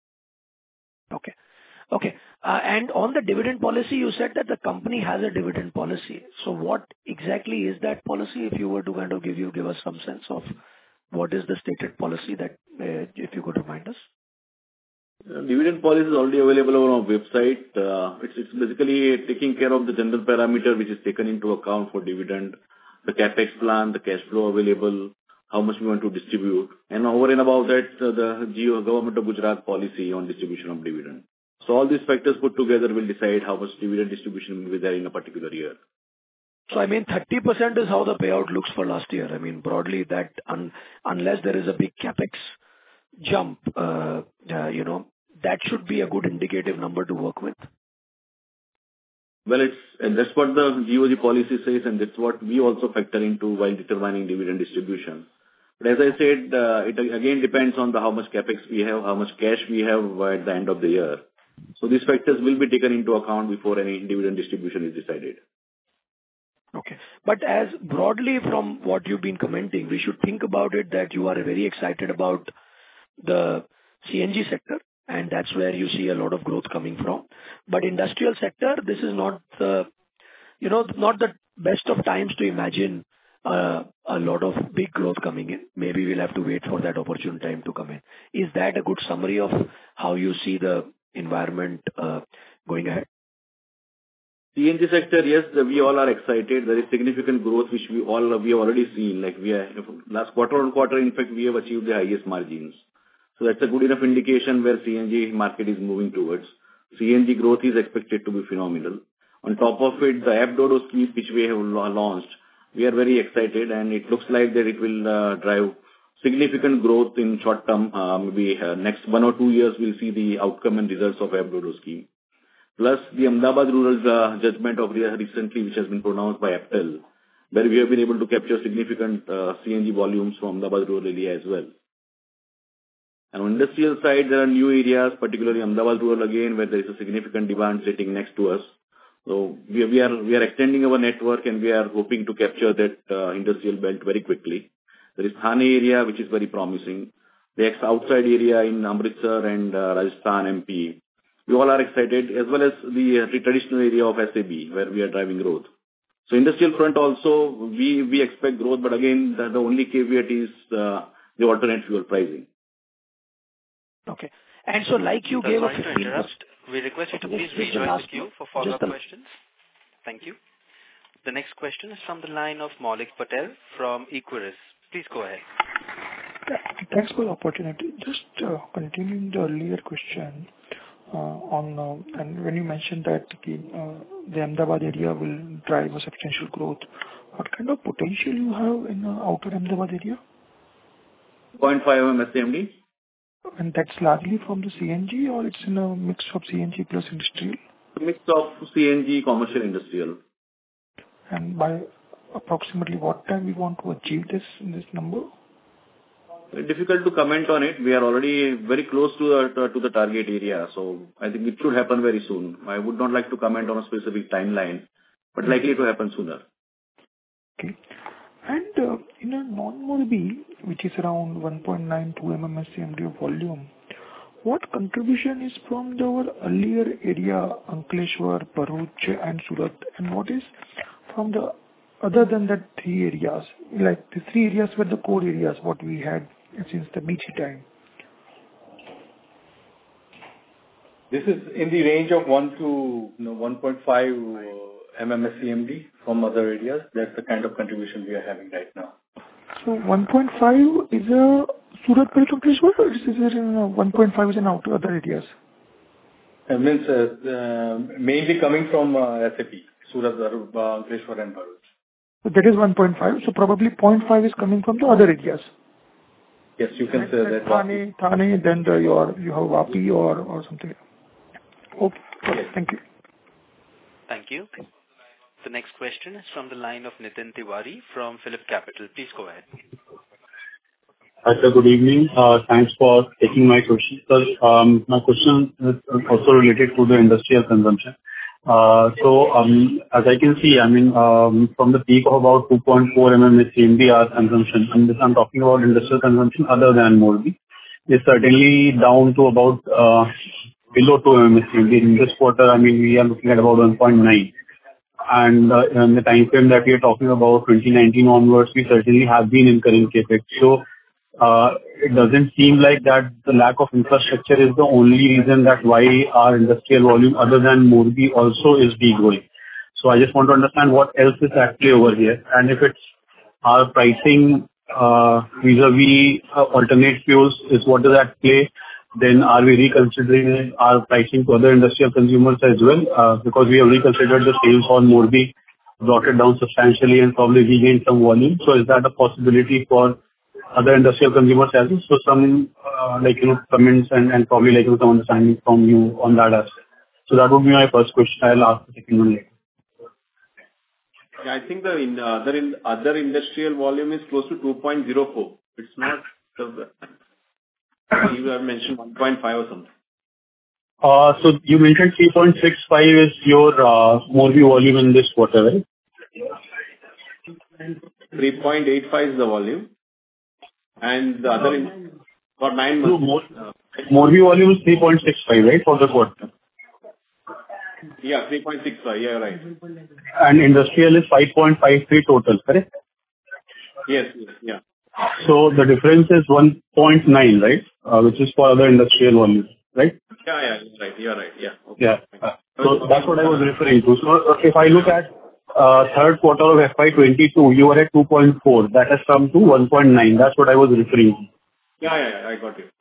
Okay. Okay. Uh, and on the dividend policy, you said that the company has a dividend policy. So what exactly is that policy? If you were to kind of give you, give us some sense of what is the stated policy, that uh, if you could remind us. Uh, dividend policy is already available on our website. Uh, it's, it's basically taking care of the general parameter which is taken into account for dividend, the capex plan, the cash flow available, how much we want to distribute, and over and above that, uh, the Geo Government of Gujarat policy on distribution of dividend. So all these factors put together will decide how much dividend distribution will be there in a particular year. So I mean, thirty percent is how the payout looks for last year. I mean, broadly that un, unless there is a big capex jump, uh, uh, you know, that should be a good indicative number to work with. Well, it's, and that's what the G O G policy says, and that's what we also factor into while determining dividend distribution. But as I said, uh, it again depends on the how much capex we have, how much cash we have at the end of the year. So these factors will be taken into account before any dividend distribution is decided. Okay. But as broadly from what you've been commenting, we should think about it that you are very excited about the C N G sector, and that's where you see a lot of growth coming from. But industrial sector, this is not the, you know, not the best of times to imagine uh, a lot of big growth coming in. Maybe we'll have to wait for that opportune time to come in. Is that a good summary of how you see the environment uh, going ahead? C N G sector, yes, we all are excited. There is significant growth which we all we have already seen. Like we are last quarter on quarter, in fact, we have achieved the highest margins. So that's a good enough indication where C N G market is moving towards. C N G growth is expected to be phenomenal. On top of it, the Abdodo scheme which we have launched, we are very excited, and it looks like that it will uh, drive significant growth in short term. Uh, maybe uh, next one or two years we'll see the outcome and results of Abdodo scheme. Plus the Ahmedabad rural uh, judgment of recently, which has been pronounced by A P T E L, where we have been able to capture significant uh, C N G volumes from Ahmedabad rural area as well. And on industrial side, there are new areas, particularly Ahmedabad rural again, where there is a significant demand sitting next to us. So we are, we are, we are extending our network, and we are hoping to capture that uh, industrial belt very quickly. There is Thane area, which is very promising. The ex-outside area in Amritsar and uh, Rajasthan, M P. We all are excited, as well as the, uh, the traditional area of S A B, where we are driving growth. So industrial front also, we, we expect growth, but again, the, the only caveat is uh, the alternate fuel pricing. Okay. And so like you gave sorry a to interrupt. We request you to please rejoin the queue for follow-up questions. Thank you. The next question is from the line of Maulik Patel from Equirus. Please go ahead. Thanks for the opportunity. Just uh, continuing the earlier question uh, on, uh, and when you mentioned that uh, the Ahmedabad area will drive a substantial growth, what kind of potential you have in the outer Ahmedabad area? zero point five M M S C M D. And that's largely from the C N G, or it's in a mix of C N G plus industrial? A mix of C N G, commercial, industrial. And by approximately what time we want to achieve this in this number? Very difficult to comment on it. We are already very close to the, to the target area, so I think it should happen very soon. I would not like to comment on a specific timeline, but likely to happen sooner. Okay. And uh, in a non-Morbi, which is around one point nine two M M S C M D of volume, what contribution is from our earlier area, Ankleshwar, Bharuch, and Surat, and what is from the other than that three areas? Like the three areas were the core areas, what we had since the Meiji time. This is in the range of one to you know, one point five uh, M M S C M D from other areas. That's the kind of contribution we are having right now. So one point five is a Surat Bharuch Ankleshwar, or is it in uh, one point five is in out other areas? It means uh, uh, mainly coming from uh, S A P, Surat, Bharuch, Ankleshwar and Bharuch. So that is one point five. So probably zero point five is coming from the other areas. Yes, you can like, say like that. Thane, Thane, then the, your you have Vapi or or something. Okay, okay, thank you. Thank you. The next question is from the line of Nitin Tiwari from Phillip Capital. Please go ahead. Hi, sir. Good evening. Uh, Thanks for taking my question. Sir, um, my question is also related to the industrial consumption. Uh, So, um, as I can see, I mean, um, from the peak of about two point four M M S C M D our consumption, and this I'm talking about industrial consumption other than Morbi, is certainly down to about uh, below two M M S C M D. In this quarter, I mean, we are looking at about one point nine. And uh, in the time frame that we are talking about, twenty nineteen onwards, we certainly have been incurring CapEx. So, uh, it doesn't seem like that the lack of infrastructure is the only reason that why our industrial volume, other than Morbi, also is degrowing. So I just want to understand what else is actually over here, and if it's our pricing uh, vis-a-vis uh, alternate fuels is what is at play, then are we reconsidering our pricing to other industrial consumers as well? Uh, Because we have reconsidered the sales on Morbi, brought it down substantially and probably regained some volume. So is that a possibility for other industrial consumers as well? So some, uh, like, you know, comments and, and probably like, you know, some understanding from you on that aspect. So that would be my first question. I'll ask the second one later. Yeah, I think the in, other in other industrial volume is close to two point zero four. It's not the, you have mentioned one point five or something. Uh, so you mentioned three point six five is your uh, Morbi volume in this quarter, right? three point eight five is the volume. And the other in, for nine months. So Morbi volume is three point six five, right, for the quarter? Yeah, three point six five. Yeah, right. And industrial is five point five three total, correct? Yes, yes, yeah. So the difference is one point nine, right? Uh, which is for other industrial volumes, right? Yeah, yeah, right. You're right. Yeah. Okay. Yeah. Uh, so that's what I was referring to. So if I look at uh, third quarter of F Y twenty-two, you were at two point four. That has come to one point nine. That's what I was referring to. Yeah, yeah, yeah, I got it.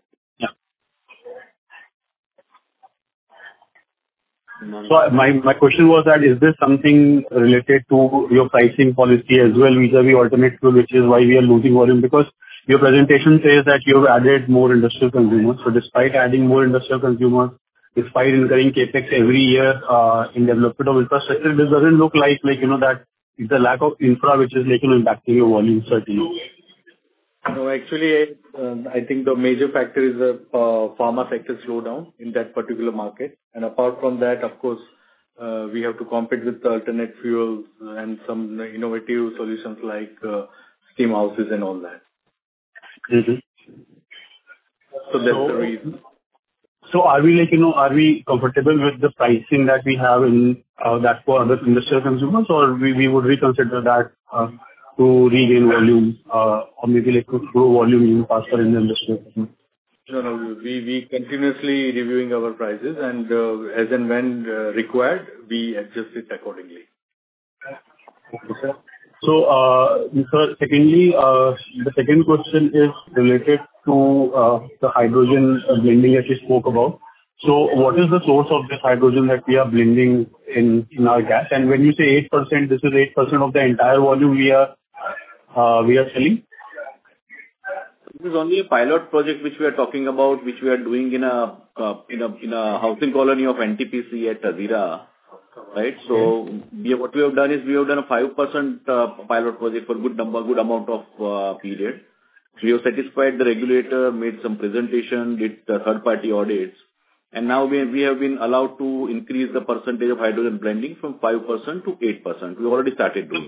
So my my question was that, is this something related to your pricing policy as well, vis-a-vis alternate fuel, which is why we are losing volume? Because your presentation says that you have added more industrial consumers. So despite adding more industrial consumers, despite incurring CapEx every year, uh, in development of infrastructure, this doesn't look like, like, you know, that it's the lack of infra which is, like, you know, impacting your volume, certainly. No, actually, uh, I think the major factor is the uh, pharma sector slowdown in that particular market. And apart from that, of course, uh, we have to compete with the alternate fuels and some innovative solutions like uh, steam houses and all that. Mm-hmm. So that's so, the reason. So are we, like, you know, are we comfortable with the pricing that we have in uh, that for other industrial consumers, or we, we would reconsider that uh, to regain volume, uh, or maybe like to grow volume even faster in the industrial segment? No, no, we we continuously reviewing our prices, and uh, as and when uh, required, we adjust it accordingly. Okay, sir. So, uh, sir, secondly, uh, the second question is related to uh, the hydrogen blending that you spoke about. So what is the source of this hydrogen that we are blending in in our gas? And when you say eight percent, this is eight percent of the entire volume we are uh, we are selling? This is only a pilot project which we are talking about, which we are doing in a uh, in a in a housing colony of N T P C at Hazira, right? So we have, what we have done is we have done a five percent uh, pilot project for good number, good amount of uh, period. We have satisfied the regulator, made some presentation, did uh, third party audits, and now we we have been allowed to increase the percentage of hydrogen blending from five percent to eight percent. We already started doing it.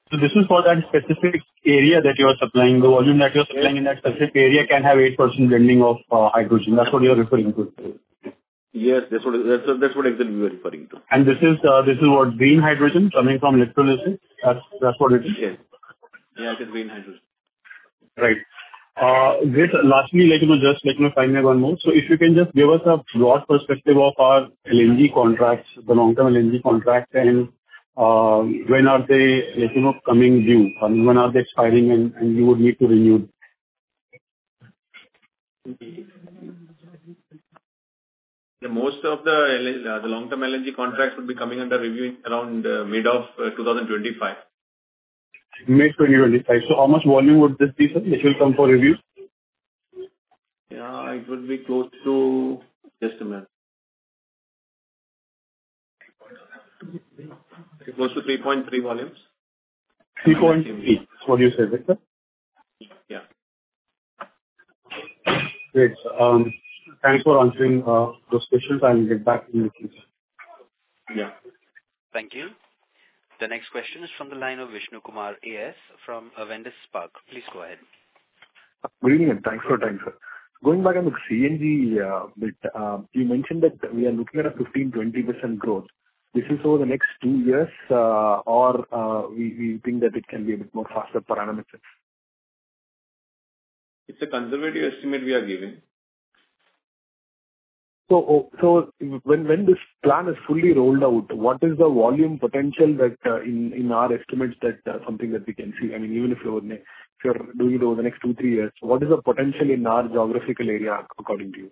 So this is for that specific area that you are supplying. The volume that you are supplying in that specific area can have eight percent blending of uh, hydrogen. That's what you are referring to. Yes, that's what that's what, that's what exactly we are referring to. And this is uh, this is what green hydrogen coming from electrolysis. That's that's what it is. Yes. Yeah, it is green hydrogen. Right. Uh, Great. Lastly, like, you know, just like, you know, finally one more. So if you can just give us a broad perspective of our L N G contracts, the long-term L N G contracts, and uh, when are they, like, you know, coming due? I mean, when are they expiring and, and you would need to renew? The most of the uh, the long-term L N G contracts would be coming under review around uh, mid of uh, twenty twenty-five. Mid twenty twenty-five. So how much volume would this be, sir, which will come for review? Yeah, it would be close to, just a minute. Close to three point three volumes. three point three. That's what you said, right, sir? Yeah. Great. Um, Thanks for answering uh, those questions. I'll get back in the future. Yeah. Thank you. The next question is from the line of Vishnu Kumar A S from Avendus Spark. Please go ahead. Good evening and thanks for your time, sir. Going back on the C N G uh, bit, uh, you mentioned that we are looking at a fifteen to twenty percent growth. This is over the next two years, uh, or uh, we, we think that it can be a bit more faster per annum itself? It's a conservative estimate we are giving. So, oh, so when when this plan is fully rolled out, what is the volume potential that uh, in in our estimates that uh, something that we can see? I mean, even if you're if you're doing it over the next two three years, what is the potential in our geographical area according to you?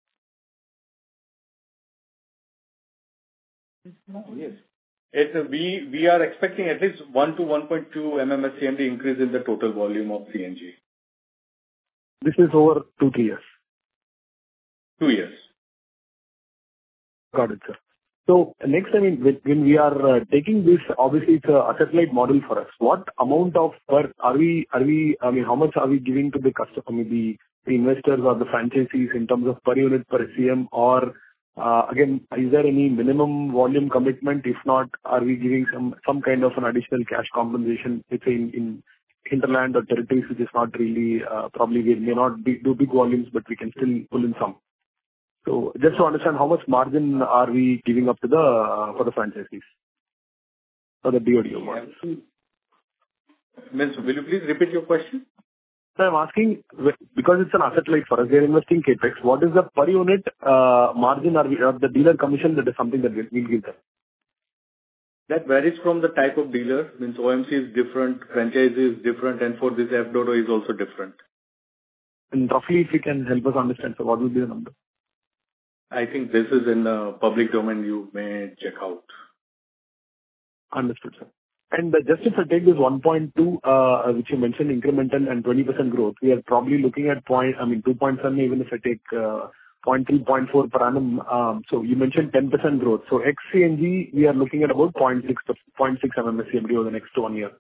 Yes. It, we we are expecting at least one to one point two mmSCMD increase in the total volume of C N G. This is over two three years. Two years. Got it, sir. So next, I mean, when when we are uh, taking this, obviously it's a asset-light model for us. What amount of per are we, are we? I mean, how much are we giving to the customer, I mean, the the investors or the franchisees in terms of per unit per S C M? Or, uh, again, is there any minimum volume commitment? If not, are we giving some some kind of an additional cash compensation, let's say in in hinterland or territories, which is not really, uh, probably we may not be do big volumes, but we can still pull in some. So just to understand, how much margin are we giving up to the, uh, for the franchisees, for the D O D O model? Miss, will you please repeat your question? So I'm asking, because it's an asset light for us, they're investing CapEx, what is the per unit uh, margin or we, or the dealer commission? That is something that we'll, we'll give them. That varies from the type of dealer. Means O M C is different, franchise is different, and for this F D O D O is also different. And roughly, if you can help us understand, so what will be the number? I think this is in the public domain. You may check out. Understood, sir. And uh, just if I take this one point two, uh, which you mentioned, incremental and twenty percent growth, we are probably looking at point, I mean, two point seven, even if I take uh, zero point three, zero point four per annum. Um, so you mentioned ten percent growth. So ex C N G, we are looking at about zero point six, zero point six mmSCMD over the next one year.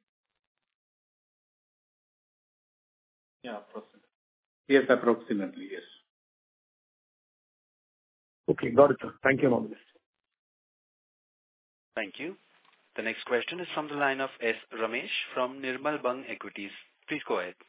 Yeah, approximately. Yes, approximately, yes. Okay, got it, sir. Thank you and all this. Thank you. The next question is from the line of S. Ramesh from Nirmal Bang Equities. Please go ahead.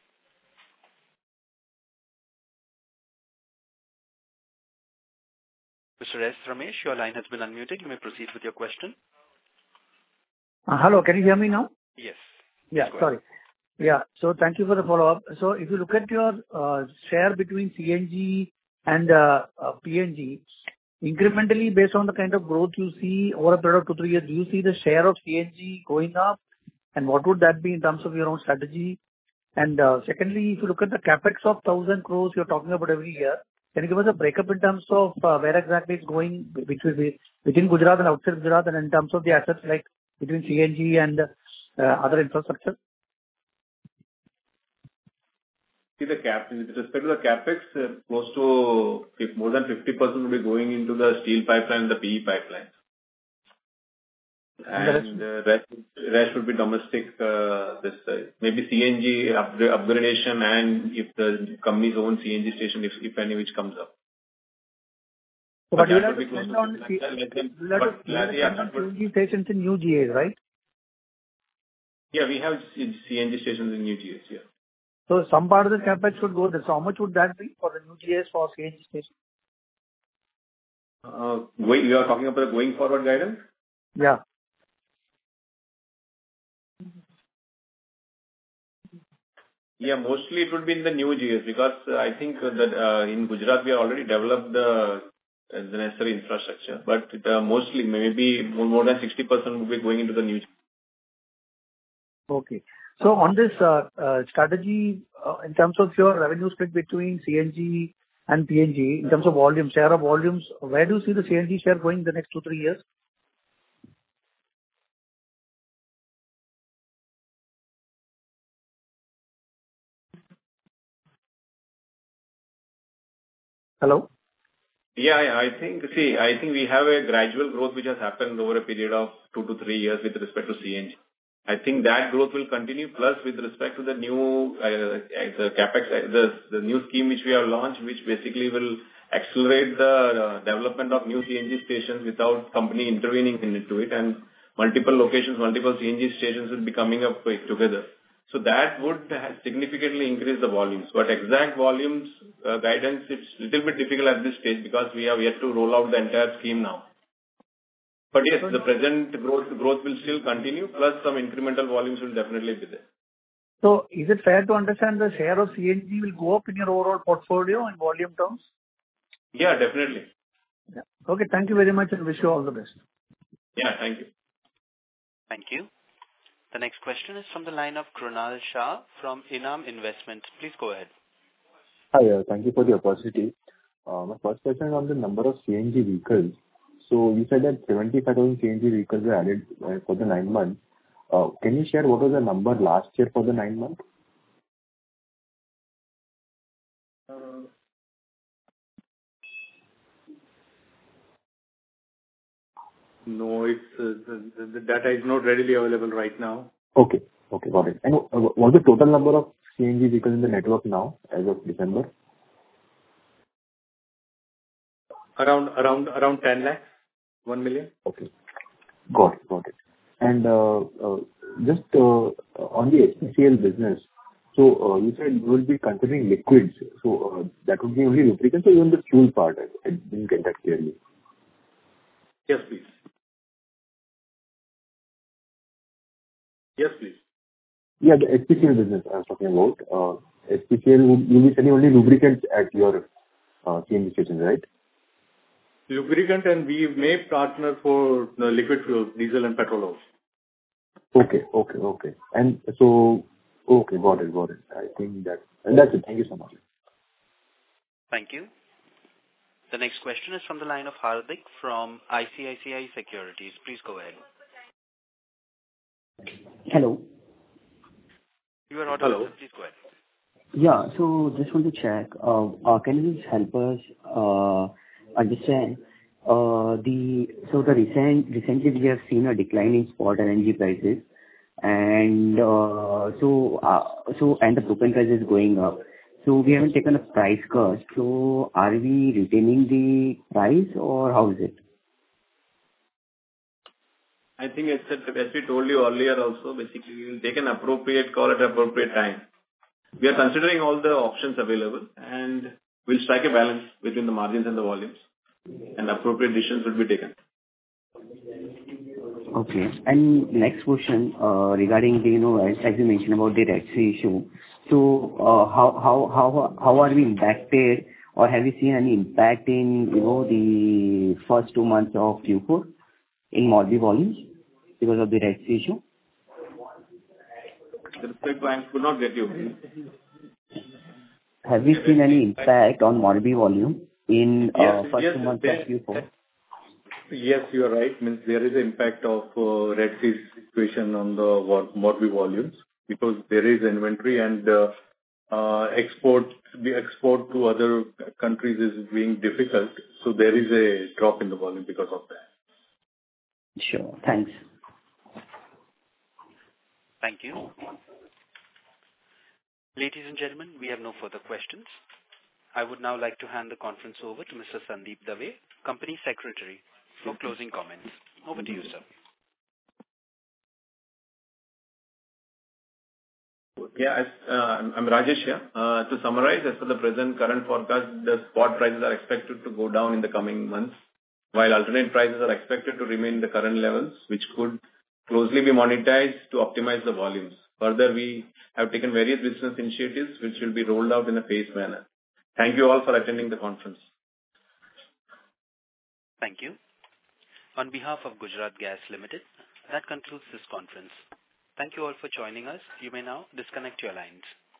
Mister S. Ramesh, your line has been unmuted. You may proceed with your question. Uh, hello, can you hear me now? Yes. Yeah, sorry. Yeah, so thank you for the follow-up. So if you look at your uh, share between C N G and uh, uh, P N G, incrementally based on the kind of growth you see over a period of two, three years, do you see the share of C N G going up? And what would that be in terms of your own strategy? And uh, secondly, if you look at the capex of one thousand crores you're talking about every year, can you give us a breakup in terms of uh, where exactly it's going between within Gujarat and outside Gujarat, and in terms of the assets like between C N G and uh, other infrastructure? See the cap, with respect to the capex, uh, close to if more than fifty percent will be going into the steel pipeline and the P E pipeline. And the rest, rest would be domestic, uh, this, uh, maybe C N G upgrade, upgradation, and if the company's own C N G station, if, if any, which comes up. So but, but you will have to spend on C N G stations in new G As, right? Yeah, we have C N G stations in new G S, yeah. So some part of the CapEx should go there. So how much would that be for the new G S for C N G station? Uh, going, you are talking about the going forward guidance? Yeah. Yeah, mostly it would be in the new G S because uh, I think that uh, in Gujarat we have already developed the, uh, the necessary infrastructure, but uh, mostly maybe more than sixty percent would be going into the new G S. Okay. So on this uh, uh, strategy, uh, in terms of your revenue split between C N G and P N G, in terms of volume, share of volumes, where do you see the C N G share going in the next two, three years? Hello? Yeah, yeah, I think, see, I think we have a gradual growth which has happened over a period of two to three years with respect to C N G. I think that growth will continue, plus with respect to the new uh, the CapEx, uh, the the new scheme which we have launched, which basically will accelerate the uh, development of new C N G stations without company intervening into it, and multiple locations, multiple C N G stations will be coming up uh, together. So that would have significantly increase the volumes. But exact volumes uh, guidance, it's a little bit difficult at this stage because we have yet to roll out the entire scheme now. But yes, the present growth growth will still continue, plus some incremental volumes will definitely be there. So is it fair to understand the share of C N G will go up in your overall portfolio in volume terms? Yeah, definitely. Yeah. Okay, thank you very much and wish you all the best. Yeah, thank you. Thank you. The next question is from the line of Krunal Shah from Enam Investments. Please go ahead. Hi, uh, thank you for the opportunity. Uh, my first question is on the number of C N G vehicles. So you said that seventy-five thousand C N G vehicles were added uh, for the nine months. Uh, can you share what was the number last year for the nine months? Uh, no, it's uh, the, the, the data is not readily available right now. Okay, okay, got it. And uh, what's the total number of C N G vehicles in the network now as of December? Around around around ten lakhs, one million. Okay, got it, got it. And uh, uh, just uh, on the H P C L business, so uh, you said you will be considering liquids. So uh, that would be only lubricants or even the fuel part? I, I didn't get that clearly. Yes, please. Yes, please. Yeah, the H P C L business I was talking about. Uh, H P C L, you'll be selling only lubricants at your uh, C N G stations, right? Lubricant, and we may partner for the liquid fuels, diesel and petrol also. Okay, okay, okay. And so, okay, got it, got it. I think that, and that's it. Thank you so much. Thank you. The next question is from the line of Hardik from I C I C I Securities. Please go ahead. Hello. You are audible. Hello. Please go ahead. Yeah, so just want to check, uh, uh, can you just help us uh, understand uh, the, so the recent, recently we have seen a decline in spot L N G prices, and uh, so, uh, so, and the propane price is going up. So we haven't taken a price cut. So are we retaining the price or how is it? I think it's, as we told you earlier also, basically we will take an appropriate call at appropriate time. We are considering all the options available and we'll strike a balance between the margins and the volumes, and appropriate decisions will be taken. Okay. And next question, uh, regarding the, you know, as, as you mentioned about the Red Sea issue. So, uh, how, how, how, how are we impacted, or have you seen any impact in, you know, the first two months of Q four in Morbi volumes because of the Red Sea issue? With respect to, I could not get you. Have we seen any impact on Morbi volume in uh, Yes, first yes, two months there- of Q four? Yes, you are right. Means there is an impact of uh, Red Sea situation on the Wa- Morbi volumes because there is inventory and uh, uh, export the export to other countries is being difficult. So there is a drop in the volume because of that. Sure. Thanks. Thank you. Ladies and gentlemen, we have no further questions. I would now like to hand the conference over to Mister Sandeep Dave, Company Secretary, for closing comments. Over to you, sir. Yeah, as, uh, I'm I'm Rajesh here. Uh, To summarize, as per the present current forecast, the spot prices are expected to go down in the coming months, while alternate prices are expected to remain the current levels, which could closely be monetized to optimize the volumes. Further, we have taken various business initiatives which will be rolled out in a phased manner. Thank you all for attending the conference. Thank you. On behalf of Gujarat Gas Limited, that concludes this conference. Thank you all for joining us. You may now disconnect your lines.